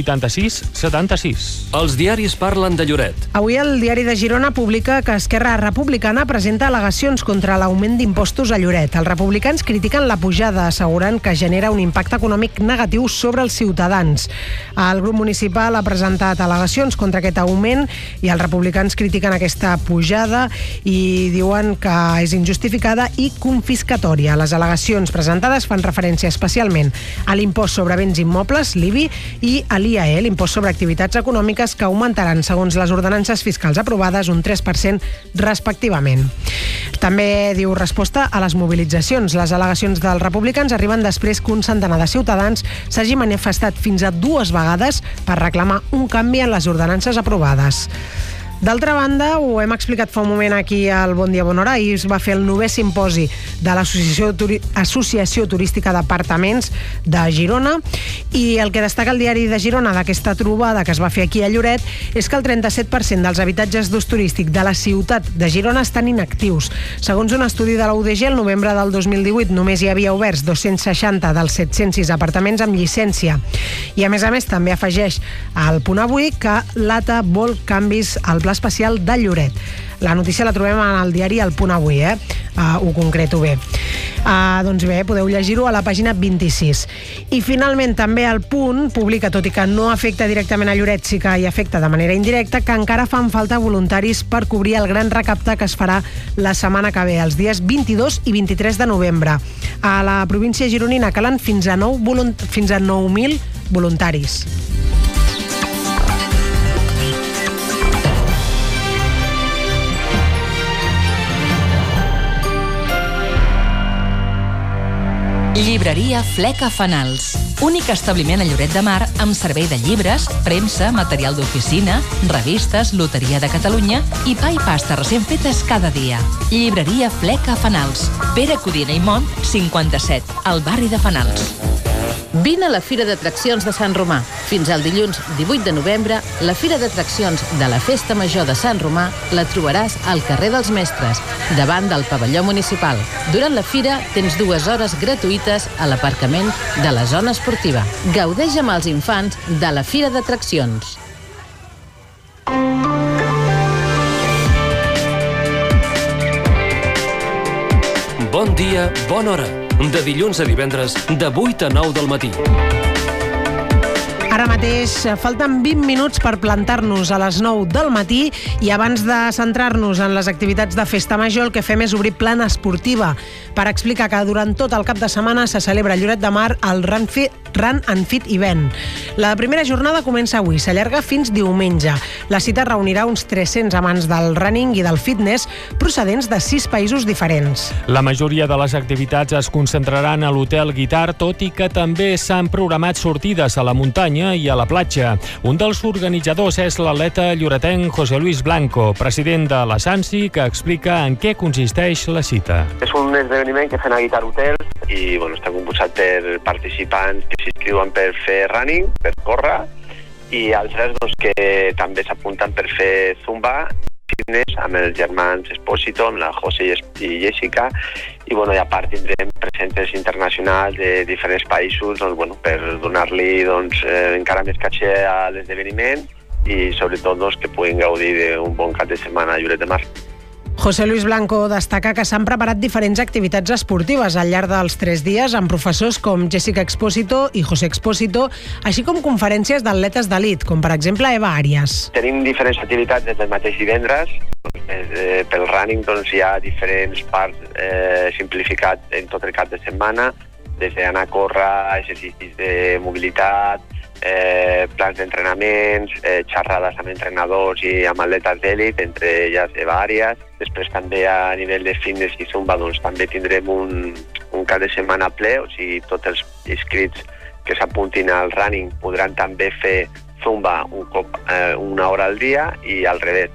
86-76. Els diaris parlen de Lloret. Avui el diari de Girona publica que Esquerra Republicana presenta al·legacions contra l'augment d'impostos a Lloret. Els republicans critiquen la pujada, assegurant que genera un impacte econòmic negatiu sobre els ciutadans. El grup municipal ha presentat al·legacions contra aquest augment i els republicans critiquen aquesta pujada i diuen que és injustificada i confiscatòria. Les al·legacions presentades fan referència especialment a l'impost sobre béns immobles, l'IBI, i a l'IAE, l'impost sobre activitats econòmiques, que augmentaran, segons les ordenances fiscals aprovades, un 3% respectivament. També diu resposta a les mobilitzacions. Les al·legacions dels republicans arriben després que un centenar de ciutadans s'hagi manifestat fins a 2 vegades per reclamar un canvi en les ordenances aprovades. D'altra banda, ho hem explicat fa un moment aquí al Bon Dia Bon Hora, ahir es va fer el 9è simposi de l'Associació Turística d'Apartaments de Girona, i el que destaca el diari de Girona d'aquesta trobada que es va fer aquí a Lloret és que el 37% dels habitatges d'ús turístic de la ciutat de Girona estan inactius. Segons un estudi de la UDG, el novembre del 2018 només hi havia oberts 260 dels 706 apartaments amb llicència. I a més també afegeix al Punt Avui que l'ATA vol canvis al Pla Especial de Lloret. La notícia la trobem al diari El Punt Avui, ho concreto bé. Doncs bé, podeu llegir-ho a la pàgina 26. I finalment també El Punt publica, tot i que no afecta directament a Lloret, sí que hi afecta de manera indirecta, que encara fan falta voluntaris per cobrir el gran recapte que es farà la setmana que ve, els dies 22 i 23 de novembre. A la província gironina calen fins a 9.000 voluntaris. Llibreria Fleca Fanals. Únic establiment a Lloret de Mar amb servei de llibres, premsa, material d'oficina, revistes, loteria de Catalunya i pa i pasta recent fetes cada dia. Llibreria Fleca Fanals. Pere Codina i Mont, 57, al barri de Fanals. Vine a la Fira d'Atraccions de Sant Romà. Fins al dilluns 18 de novembre, la Fira d'Atraccions de la Festa Major de Sant Romà la trobaràs al carrer dels Mestres, davant del pavelló municipal. Durant la fira tens 2 hores gratuïtes a l'aparcament de la zona esportiva. Gaudeix amb els infants de la Fira d'Atraccions. Bon dia, bona hora. De dilluns a divendres, de 8 a 9 del matí. Ara mateix mateix falten 20 minuts per plantar-nos a les 9 del matí i abans de centrar-nos en les activitats de Festa Major el que fem és obrir plana esportiva per explicar que durant tot el cap de setmana se celebra a Lloret de Mar el Run and Fit Event. La primera jornada comença avui, s'allarga fins diumenge. La cita reunirà uns 300 amants del running i del fitness procedents de 6 països diferents. La majoria de les activitats es concentraran a l'Hotel Guitart, tot i que també s'han programat sortides a la muntanya i a la platja. Un dels organitzadors és l'atleta lloretenc José Luis Blanco, president de la SANSI, que explica en què consisteix la cita. És un esdeveniment que fem a Guitart Hotel i està composat per participants que s'inscriuen per fer running, per córrer, i altres que també s'apunten per fer zumba, fitness, amb els germans Espósito, amb la José i Jessica, i a part tindrem presentes internacionals de diferents països per donar-li encara més caché a l'esdeveniment i sobretot que puguin gaudir d'un bon cap de setmana a Lloret de Mar. José Luis Blanco destaca que s'han preparat diferents activitats esportives al llarg dels 3 dies amb professors com Jessica Expósito i José Expósito, així com conferències d'atletes d'elit, com per exemple Eva Arias. Tenim diferents activitats des del mateix divendres. Pel running hi ha diferents parts simplificats en tot el cap de setmana, des d'anar a córrer, exercicis de mobilitat, plans d'entrenaments, xerrades amb entrenadors i amb atletes d'èlit, entre elles Eva Arias. Després també a nivell de fitness i zumba també tindrem un cap de setmana ple, o sigui, tots els inscrits que s'apuntin al running podran també fer zumba un cop una hora al dia i al revés.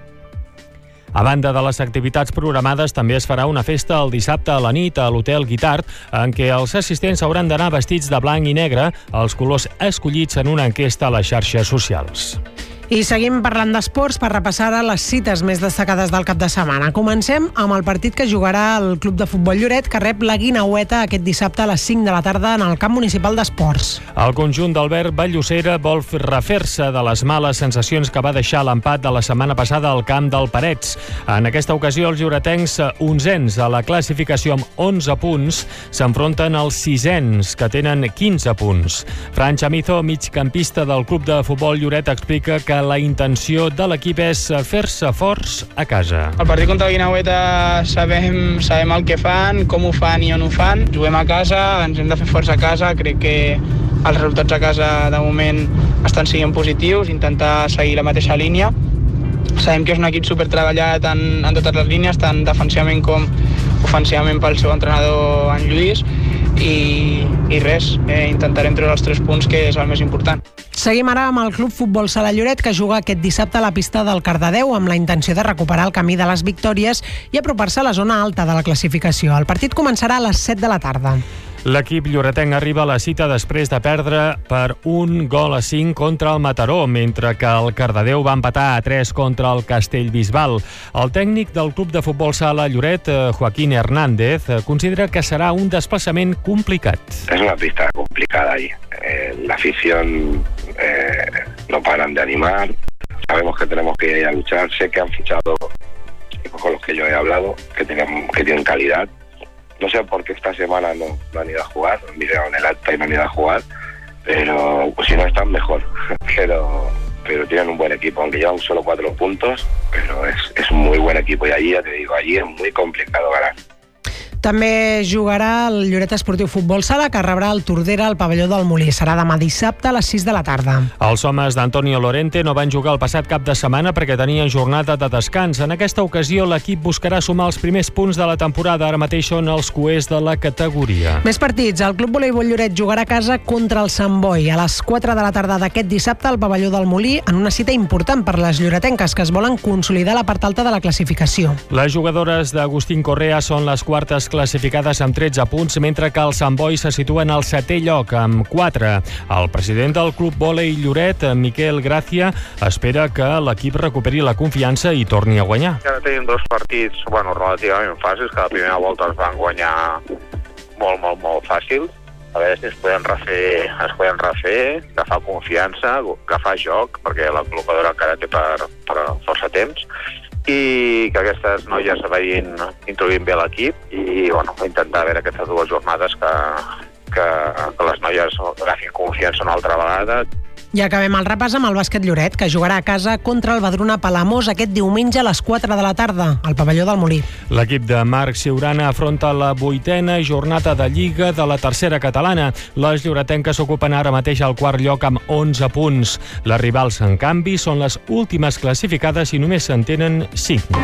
A banda de les activitats programades, també es farà una festa el dissabte a la nit a l'Hotel Guitart, en què els assistents hauran d'anar vestits de blanc i negre, els colors escollits en una enquesta a les xarxes socials. I seguim parlant d'esports per repassar ara les cites més destacades del cap de setmana. Comencem amb el partit que jugarà el Club de Futbol Lloret, que rep la Guineueta aquest dissabte a les 5 de la tarda en el Camp Municipal d'Esports. El conjunt d'Albert Vallocera vol refer-se de les males sensacions que va deixar l'empat de la setmana passada al camp del Parets. En aquesta ocasió, els lloretencs, 11ens a la classificació amb 11 punts, s'enfronten als 6ens, que tenen 15 punts. Fran Chamizo, migcampista del Club de Futbol Lloret, explica que la intenció de l'equip és fer-se forts a casa. El partit contra el Guineueta sabem el que fan, com ho fan i on ho fan. Juguem a casa, ens hem de fer forts a casa. Crec que els resultats a casa de moment estan sent positius, intentar seguir la mateixa línia. Sabem que és un equip supertreballat en totes les línies, tant defensivament com ofensivament pel seu entrenador, en Lluís, i res, intentarem treure els 3 punts, que és el més important. Seguim ara amb el Club Futbol Sala Lloret, que juga aquest dissabte a la pista del Cardedeu amb la intenció de recuperar el camí de les victòries i apropar-se a la zona alta de la classificació. El partit començarà a les 7 de la tarda. L'equip lloretenc arriba a la cita després de perdre per 1-5 contra el Mataró, mentre que el Cardedeu va empatar a 3 contra el Castellbisbal. El tècnic del Club de Futbol Sala Lloret, Joaquín Hernández, considera que serà un desplaçament complicat. Es una pista complicada ahí. La afición no paran de animar. Sabemos que tenemos que ir a luchar. Sé que han fichado con los que yo he hablado, que tienen calidad. No sé por qué esta semana no han ido a jugar, han mirado en el acta y no han ido a jugar, pero si no están mejor. Pero tienen un buen equipo, aunque llevan solo 4 puntos, pero es un muy buen equipo y allí, ya te digo, allí es muy complicado ganar. També jugarà el Lloret Esportiu Futbol Sala, que rebrà el Tordera al pavelló del Molí. Serà demà dissabte a les 6 de la tarda. Els homes d'Antonio Lorente no van jugar el passat cap de setmana perquè tenien jornada de descans. En aquesta ocasió, l'equip buscarà sumar els primers punts de la temporada. Ara mateix són els coers de la categoria. Més partits. El Club Voleibol Lloret jugarà a casa contra el Sant Boi a les 4 de la tarda d'aquest dissabte al pavelló del Molí, en una cita important per les lloretenques, que es volen consolidar la part alta de la classificació. Les jugadores d'Agustín Correa són les quartes classificades amb 13 punts, mentre que el Sant Boi se situa en el 7è lloc amb 4. El president del Club Volei Lloret, Miquel Gràcia, espera que l'equip recuperi la confiança i torni a guanyar. Ara tenim 2 partits relativament fàcils, que la primera volta els van guanyar molt fàcils. A veure si ens podem refer, agafar confiança, agafar joc, perquè la col·locadora encara té per força temps, i que aquestes noies vagin introduint bé l'equip i intentar veure aquestes 2 jornades que les noies agafin confiança una altra vegada. I acabem el repàs amb el bàsquet Lloret, que jugarà a casa contra el Badruna Palamós aquest diumenge a les 4 de la tarda, al pavelló del Molí. L'equip de Marc Siurana afronta la 8a jornada de Lliga de la tercera catalana. Les lloretenques ocupen ara mateix el quart lloc amb 11 punts. Les rivals, en canvi, són les últimes classificades i només se'n tenen 5.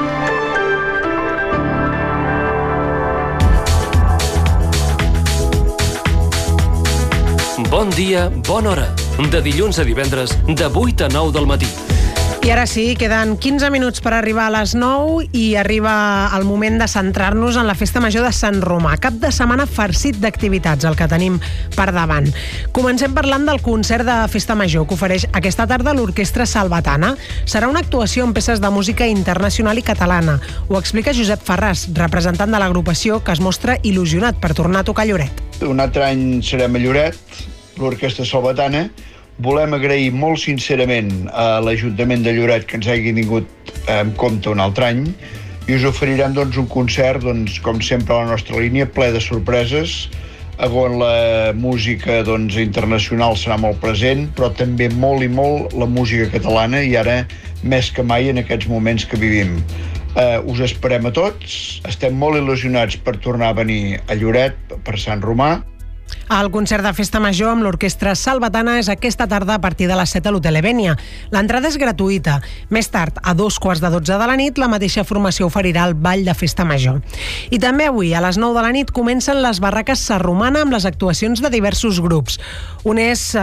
Bon dia, bona hora. De dilluns a divendres, de 8 a 9 del matí. I ara sí, queden 15 minuts per arribar a les 9 i arriba el moment de centrar-nos en la Festa Major de Sant Romà. Cap de setmana farcit d'activitats, el que tenim per davant. Comencem parlant del concert de Festa Major que ofereix aquesta tarda l'Orquestra Salvatana. Serà una actuació amb peces de música internacional i catalana. Ho explica Josep Ferràs, representant de l'agrupació, que es mostra il·lusionat per tornar a tocar a Lloret. Un altre any serem a Lloret, l'Orquestra Salvatana. Volem agrair molt sincerament a l'Ajuntament de Lloret que ens hagi tingut en compte un altre any i us oferirem un concert, com sempre a la nostra línia, ple de sorpreses, on la música internacional serà molt present, però també molt i molt la música catalana, i ara més que mai en aquests moments que vivim. Us esperem a tots, estem molt il·lusionats per tornar a venir a Lloret, per Sant Romà. El concert de Festa Major amb l'Orquestra Salvatana és aquesta tarda a partir de les 7 a l'Hotel Evènia. L'entrada és gratuïta. Més tard, a 2:15 de la nit, la mateixa formació oferirà el ball de Festa Major. I també avui, a les 9 de la nit, comencen les barraques Sarromana amb les actuacions de diversos grups. Un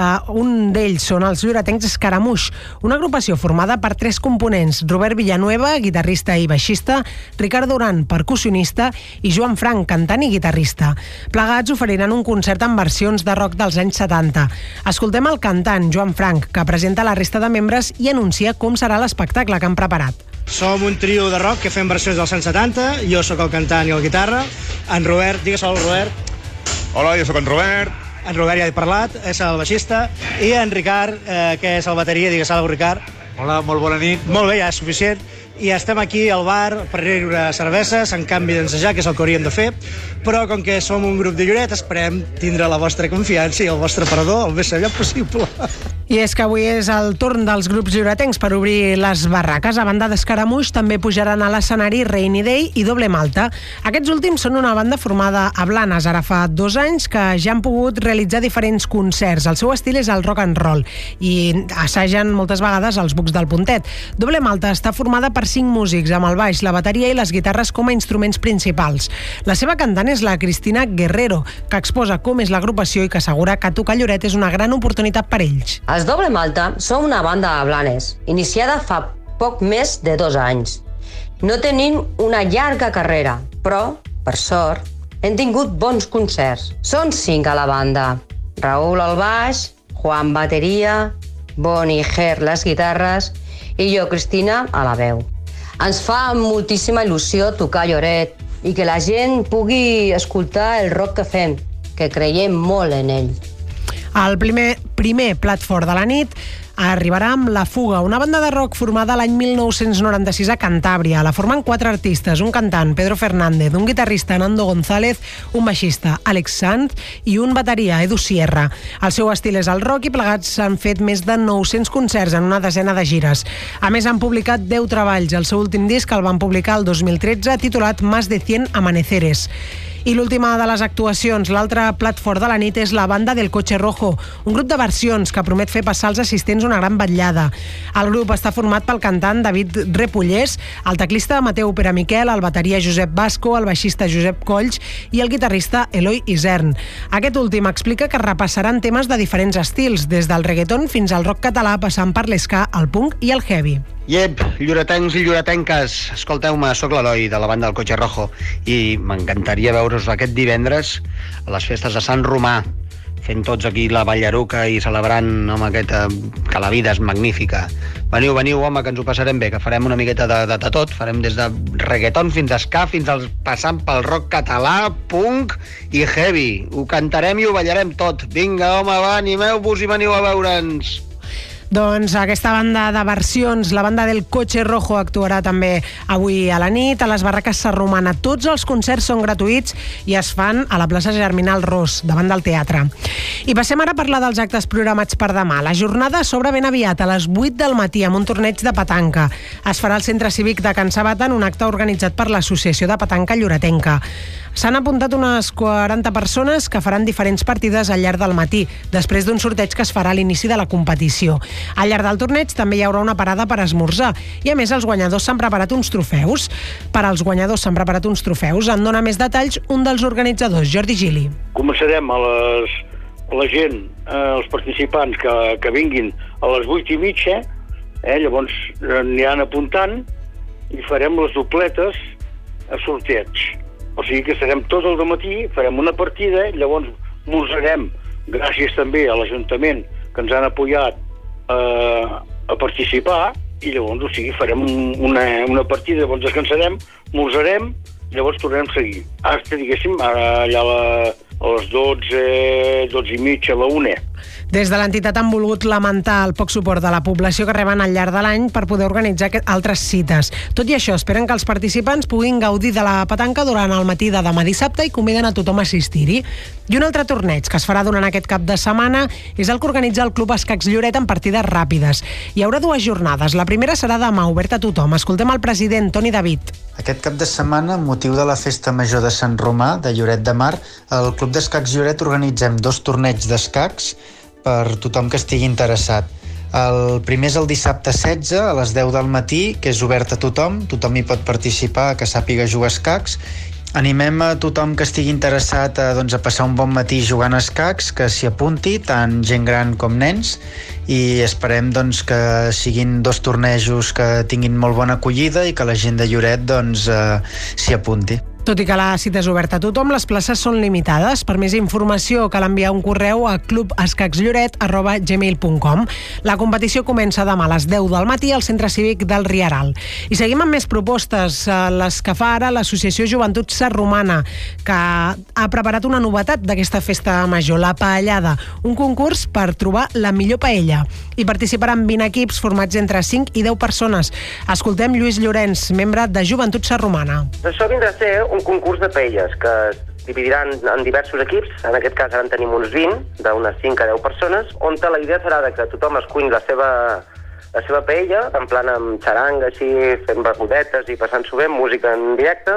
d'ells són els lloretencs Escaramuix, una agrupació formada per 3 components: Robert Villanueva, guitarrista i baixista, Ricard Duran, percussionista, i Joan Frank, cantant i guitarrista. Plegats oferiran un concert amb versions de rock dels anys 70. Escoltem el cantant, Joan Frank, que presenta la resta de membres i anuncia com serà l'espectacle que han preparat. Som un trio de rock que fem versions dels anys 70, jo sóc el cantant i el guitarra, en Robert, digues el Robert. Hola, jo sóc en Robert. En Robert ja he parlat, és el baixista, i en Ricard, que és el bateria, digues el Ricard. Hola, molt bona nit. Molt bé, ja és suficient. I estem aquí al bar per beure cerveses, en canvi d'ensejar, que és el que hauríem de fer, però com que som un grup de Lloret, esperem tindre la vostra confiança i el vostre perdó el més aviat possible. I és que avui és el torn dels grups lloretencs per obrir les barraques. A banda d'Escaramuix també pujaran a l'escenari Rainy Day i Doble Malta. Aquests últims són una banda formada a Blanes ara fa 2 anys que ja han pogut realitzar diferents concerts. El seu estil és el rock and roll i assagen moltes vegades els bucs del puntet. Doble Malta està formada per 5 músics, amb el baix, la bateria i les guitarres com a instruments principals. La seva cantant és la Cristina Guerrero, que exposa com és l'agrupació i que assegura que tocar a Lloret és una gran oportunitat per ells. Els Doble Malta són una banda de Blanes, iniciada fa poc més de 2 anys. No tenim una llarga carrera, però, per sort, hem tingut bons concerts. Són 5 a la banda. Raül al baix, Juan bateria, Boni i Ger les guitarres i jo, Cristina, a la veu. Ens fa moltíssima il·lusió tocar a Lloret i que la gent pugui escoltar el rock que fem, que creiem molt en ell. El primer plat fort de la nit arribarà amb La Fuga, una banda de rock formada l'any 1996 a Cantàbria. La formen 4 artistes, un cantant, Pedro Fernández, un guitarrista, Nando González, un baixista, Àlex Sanz, i un bateria, Edu Sierra. El seu estil és el rock i plegats s'han fet més de 900 concerts en una desena de gires. A més, han publicat 10 treballs. El seu últim disc el van publicar el 2013, titulat Más de 100 amaneceres. I l'última de les actuacions, l'altre plat fort de la nit, és la banda del Coche Rojo, un grup de versions que promet fer passar als assistents una gran vetllada. El grup està format pel cantant David Repullés, el teclista Mateu Peramiquel, el bateria Josep Vasco, el baixista Josep Colls i el guitarrista Eloi Isern. Aquest últim explica que repassaran temes de diferents estils, des del reggaeton fins al rock català, passant per l'esca, el punk i el heavy. Iep, lloretencs i lloretenques, escolteu-me, sóc l'Eloi de la banda del Coche Rojo i m'encantaria veure-us aquest divendres a les festes de Sant Romà, fent tots aquí la ballaruca i celebrant, home, que la vida és magnífica. Veniu, home, que ens ho passarem bé, que farem una miqueta de tot, farem des de reggaeton fins a ska, passant pel rock català, punk i heavy. Ho cantarem i ho ballarem tot. Vinga, home, va, animeu-vos i veniu a veure'ns. Doncs aquesta banda de versions, la banda del Coche Rojo, actuarà també avui a la nit a les Barraques Sant Romana. Tots els concerts són gratuïts i es fan a la plaça Germinal Ros, davant del teatre. I passem ara a parlar dels actes programats per demà. La jornada s'obre ben aviat, a les 8 del matí, amb un torneig de petanca. Es farà al Centre Cívic de Can Sabata en un acte organitzat per l'Associació de Petanca Lloretenca. S'han apuntat unes 40 persones que faran diferents partides al llarg del matí, després d'un sorteig que es farà a l'inici de la competició. Al llarg del torneig també hi haurà una parada per esmorzar i, a més, els guanyadors s'han preparat uns trofeus. Per als guanyadors s'han preparat uns trofeus. En dona més detalls un dels organitzadors, Jordi Gili. Començarem a la gent, els participants que vinguin a les 8:30, llavors aniran apuntant i farem les dobletes a sorteig. O sigui que estarem tot el dematí, farem una partida, llavors esmorzarem, gràcies també a l'Ajuntament que ens han apoyat a participar, i llavors, o sigui, farem una partida, llavors descansarem, esmorzarem, llavors tornarem a seguir. Hasta, diguéssim, allà a les 12:30, a la 1. Des de l'entitat han volgut lamentar el poc suport de la població que reben al llarg de l'any per poder organitzar altres cites. Tot i això, esperen que els participants puguin gaudir de la petanca durant el matí de demà dissabte i conviden a tothom a assistir-hi. I un altre torneig que es farà durant aquest cap de setmana és el que organitza el Club Escacs Lloret en partides ràpides. Hi haurà 2 jornades. La primera serà demà, oberta a tothom. Escoltem el president, Toni David. Aquest cap de setmana, amb motiu de la Festa Major de Sant Romà, de Lloret de Mar, el Club d'Escacs Lloret organitzem 2 torneigs d'escacs per tothom que estigui interessat. El primer és el dissabte 16 a les 10 del matí, que és obert a tothom hi pot participar, que sàpiga jugar a escacs. Animem a tothom que estigui interessat a passar un bon matí jugant a escacs, que s'hi apunti, tant gent gran com nens, i esperem que siguin 2 tornejos que tinguin molt bona acollida i que la gent de Lloret s'hi apunti. Tot i que la cita és oberta a tothom, les places són limitades. Per més informació cal enviar un correu a clubescacsllloret@gmail.com. La competició comença demà a les 10 del matí al Centre Cívic del Rieral. I seguim amb més propostes, les que fa ara l'Associació Joventut Sant Romana, que ha preparat una novetat d'aquesta festa major, la paellada, un concurs per trobar la millor paella. Hi participaran 20 equips formats entre 5 i 10 persones. Escoltem Lluís Llorenç, membre de Joventut Sant Romana. Això vindrà a ser un concurs de paelles que es dividiran en diversos equips. En aquest cas ara en tenim uns 20, d'unes 5 a 10 persones, on la idea serà que tothom escull la seva paella, en plan amb xaranga, així, fent begudetes i passant-s'ho bé, música en directe,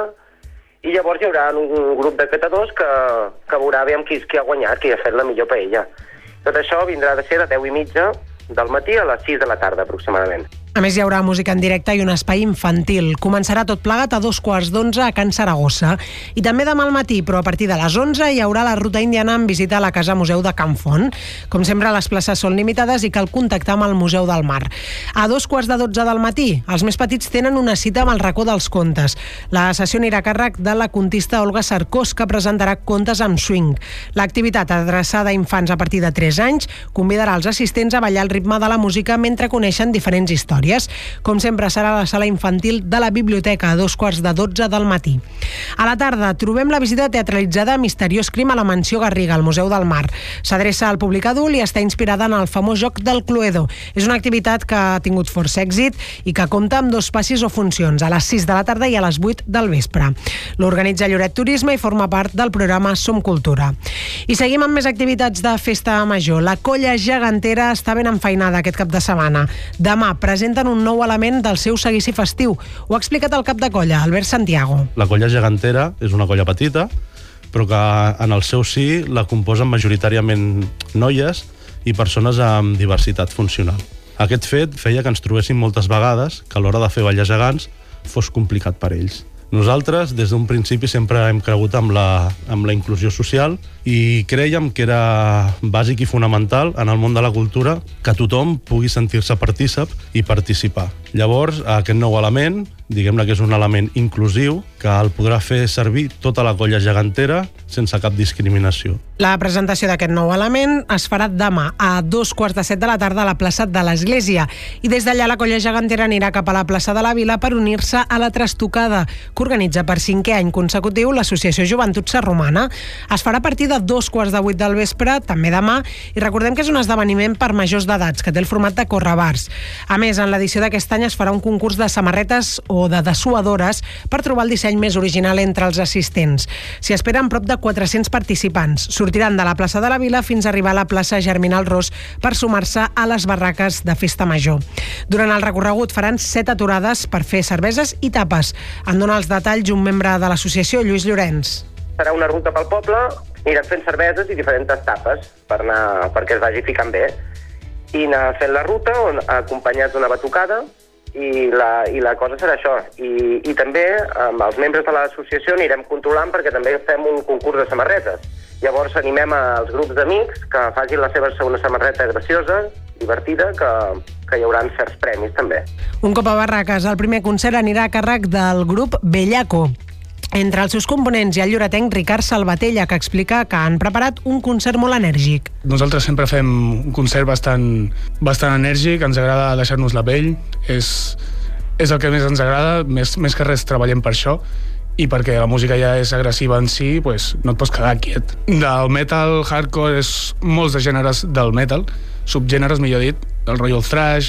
i llavors hi haurà un grup de catadors que veurà aviam qui ha guanyat, qui ha fet la millor paella. Tot això vindrà de ser de 10:30 del matí a les 6 de la tarda, aproximadament. A més, hi haurà música en directe i un espai infantil. Començarà tot plegat a 2:15 a Can Saragossa. I també demà al matí, però a partir de les 11, hi haurà la ruta indiana en visita a la Casa Museu de Can Font. Com sempre, les places són limitades i cal contactar amb el Museu del Mar. A 2:15 del matí, els més petits tenen una cita amb el racó dels contes. La sessió anirà a càrrec de la contista Olga Sarcós, que presentarà contes amb swing. L'activitat, adreçada a infants a partir de 3 anys, convidarà els assistents a ballar al ritme de la música mentre coneixen diferents històries. Com sempre, serà a la sala infantil de la biblioteca a 2:15 del matí. A la tarda trobem la visita teatralitzada Misteriós crim a la Mansió Garriga, al Museu del Mar. S'adreça al públic adult i està inspirada en el famós joc del Cluedo. És una activitat que ha tingut força èxit i que compta amb 2 passis o funcions, a les 6 de la tarda i a les 8 del vespre. L'organitza Lloret Turisme i forma part del programa Som Cultura. I seguim amb més activitats de festa major. La colla gegantera està ben enfeinada aquest cap de setmana. Demà presenten un nou element del seu seguici festiu. Ho ha explicat el cap de colla, Albert Santiago. La colla gegantera és una colla petita, però que en el seu si la composen majoritàriament noies i persones amb diversitat funcional. Aquest fet feia que ens trobéssim moltes vegades que a l'hora de fer ballar gegants fos complicat per ells. Nosaltres, des d'un principi, sempre hem cregut amb la inclusió social i crèiem que era bàsic i fonamental en el món de la cultura que tothom pugui sentir-se partícip i participar. Llavors, aquest nou element diguem-ne que és un element inclusiu que el podrà fer servir tota la colla gegantera sense cap discriminació. La presentació d'aquest nou element es farà demà a 2:15 de la tarda a la plaça de l'Església i des d'allà la colla gegantera anirà cap a la plaça de la Vila per unir-se a la trastocada que organitza per 5è any consecutiu l'Associació Joventut Sarromana. Es farà a partir de 2:15 del vespre, també demà, i recordem que és un esdeveniment per majors d'edats que té el format de correbars. A més, en l'edició d'aquest any es farà un concurs de samarretes o de dessuadores per trobar el disseny més original entre els assistents. S'hi esperen prop de 400 participants. Sortiran de la plaça de la Vila fins a arribar a la plaça Germinal Ros per sumar-se a les barraques de Festa Major. Durant el recorregut faran 7 aturades per fer cerveses i tapes. En dona els detalls un membre de l'associació, Lluís Llorenç. Serà una ruta pel poble, anirem fent cerveses i diferents tapes perquè es vagi ficant bé. I anar fent la ruta acompanyats d'una batucada i la cosa serà això. I també amb els membres de l'associació anirem controlant perquè també fem un concurs de samarretes. Llavors animem als grups d'amics que facin la seva segona samarreta graciosa, divertida, que hi haurà certs premis també. Un cop a barraques, el primer concert anirà a càrrec del grup Bellaco. Entre els seus components hi ha el lloretenc Ricard Salvatella, que explica que han preparat un concert molt enèrgic. Nosaltres sempre fem un concert bastant enèrgic, ens agrada deixar-nos la pell, és el que més ens agrada, més que res treballem per això, i perquè la música ja és agressiva en si, pues, no et pots quedar quiet. Del metal hardcore és molts de gèneres del metal, subgèneres millor dit, el rotllo thrash,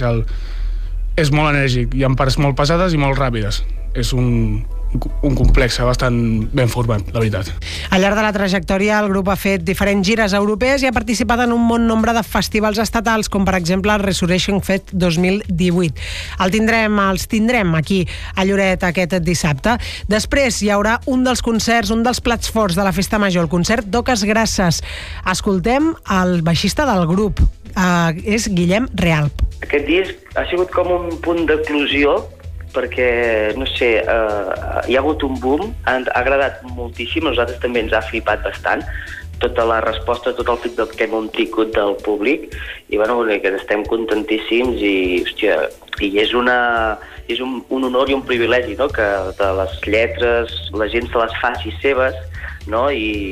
és molt enèrgic, hi ha parts molt pesades i molt ràpides. És un complex bastant ben format, la veritat. Al llarg de la trajectòria, el grup ha fet diferents gires europees i ha participat en un bon nombre de festivals estatals, com per exemple el Resurrection Fest 2018. Els tindrem aquí a Lloret aquest dissabte. Després hi haurà un dels concerts, un dels plats forts de la Festa Major, el concert d'Oques Grasses. Escoltem el baixista del grup, és Guillem Realp. Aquest disc ha sigut com un punt d'eclosió perquè, no sé, hi ha hagut un boom, ha agradat moltíssim, a nosaltres també ens ha flipat bastant, tota la resposta, tot el feedback que hem tingut del públic, i bueno, que estem contentíssims i, hòstia, i és un honor i un privilegi, no?, que de les lletres la gent se les faci seves, no?,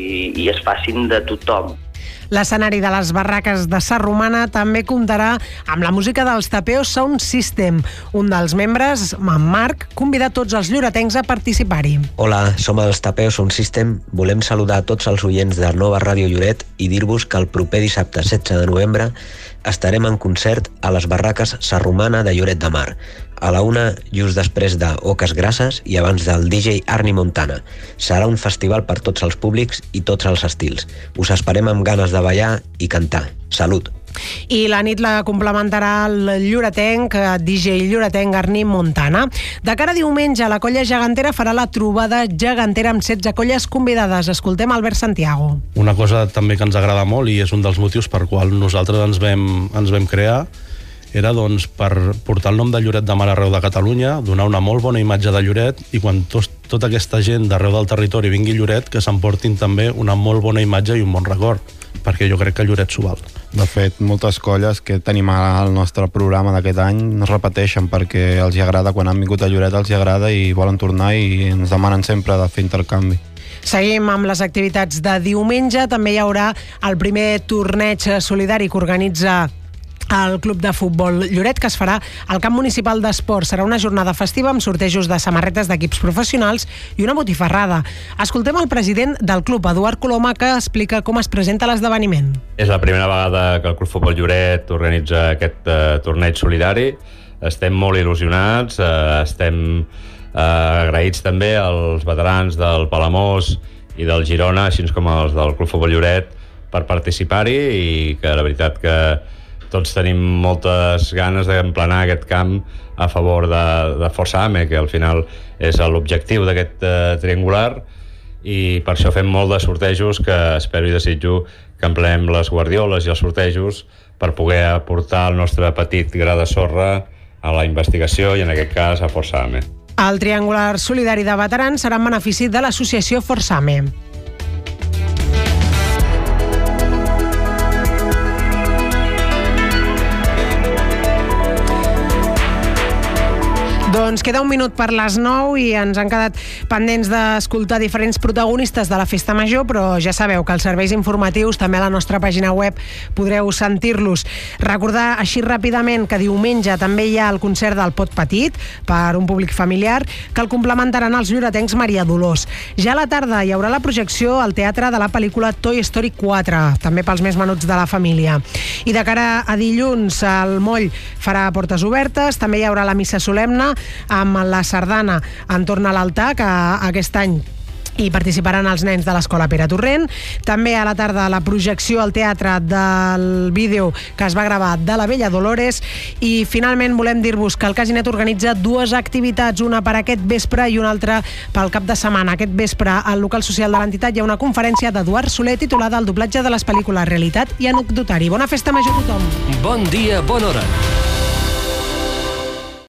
i es facin de tothom. L'escenari de les barraques de Sarromana també comptarà amb la música dels Tapeo Sound System. Un dels membres, en Marc, convida tots els lloretencs a participar-hi. Hola, som els Tapeo Sound System. Volem saludar a tots els oients de Nova Ràdio Lloret i dir-vos que el proper dissabte 16 de novembre estarem en concert a les barraques Sarromana de Lloret de Mar, a la 1 just després de Oques Grasses i abans del DJ Arni Montana. Serà un festival per tots els públics i tots els estils. Us esperem amb ganes de ballar i cantar. Salut! I la nit la complementarà el lloretenc, DJ lloretenc Arni Montana. De cara a diumenge, la colla gegantera farà la trobada gegantera amb 16 colles convidades. Escoltem Albert Santiago. Una cosa també que ens agrada molt i és un dels motius per qual nosaltres ens vam crear era doncs, per portar el nom de Lloret de Mar arreu de Catalunya, donar una molt bona imatge de Lloret i quan tota aquesta gent d'arreu del territori vingui a Lloret, que s'emportin també una molt bona imatge i un bon record, perquè jo crec que Lloret s'ho val. De fet, moltes colles que tenim al nostre programa d'aquest any no es repeteixen perquè els hi agrada, quan han vingut a Lloret els hi agrada i volen tornar i ens demanen sempre de fer intercanvi. Seguim amb les activitats de diumenge. També hi haurà el primer torneig solidari que organitza el Club de Futbol Lloret, que es farà al Camp Municipal d'Esports. Serà una jornada festiva amb sortejos de samarretes d'equips professionals i una botifarrada. Escoltem el president del club, Eduard Coloma, que explica com es presenta l'esdeveniment. És la primera vegada que el Club Futbol Lloret organitza aquest torneig solidari. Estem molt il·lusionats, estem agraïts també als veterans del Palamós i del Girona, així com els del Club Futbol Lloret, per participar-hi, i que la veritat que tots tenim moltes ganes d'emplenar aquest camp a favor de Força AME, que al final és l'objectiu d'aquest triangular, i per això fem molt de sortejos que espero i desitjo que emplenem les guardioles i els sortejos per poder aportar el nostre petit gra de sorra a la investigació i en aquest cas a Força AME. El triangular solidari de veterans serà en benefici de l'associació Força AME. Doncs Doncs queda un minut per les 9 i ens han quedat pendents d'escoltar diferents protagonistes de la Festa Major, però ja sabeu que els serveis informatius, també a la nostra pàgina web, podreu sentir-los. Recordar així ràpidament que diumenge també hi ha el concert del Pot Petit per un públic familiar, que el complementaran els lloretencs Maria Dolors. Ja a la tarda hi haurà la projecció al teatre de la pel·lícula Toy Story 4, també pels més menuts de la família. I de cara a dilluns, el Moll farà portes obertes, també hi haurà la missa solemne amb la sardana entorn a l'altar, que aquest any hi participaran els nens de l'Escola Pere Torrent. També a la tarda la projecció al teatre del vídeo que es va gravar de la Bella Dolores. I finalment volem dir-vos que el Casinet organitza dues activitats, una per aquest vespre i una altra pel cap de setmana. Aquest vespre al local social de l'entitat hi ha una conferència d'Eduard Soler titulada El doblatge de les pel·lícules, realitat i anecdotari. Bona festa major a tothom! Bon dia, bona hora.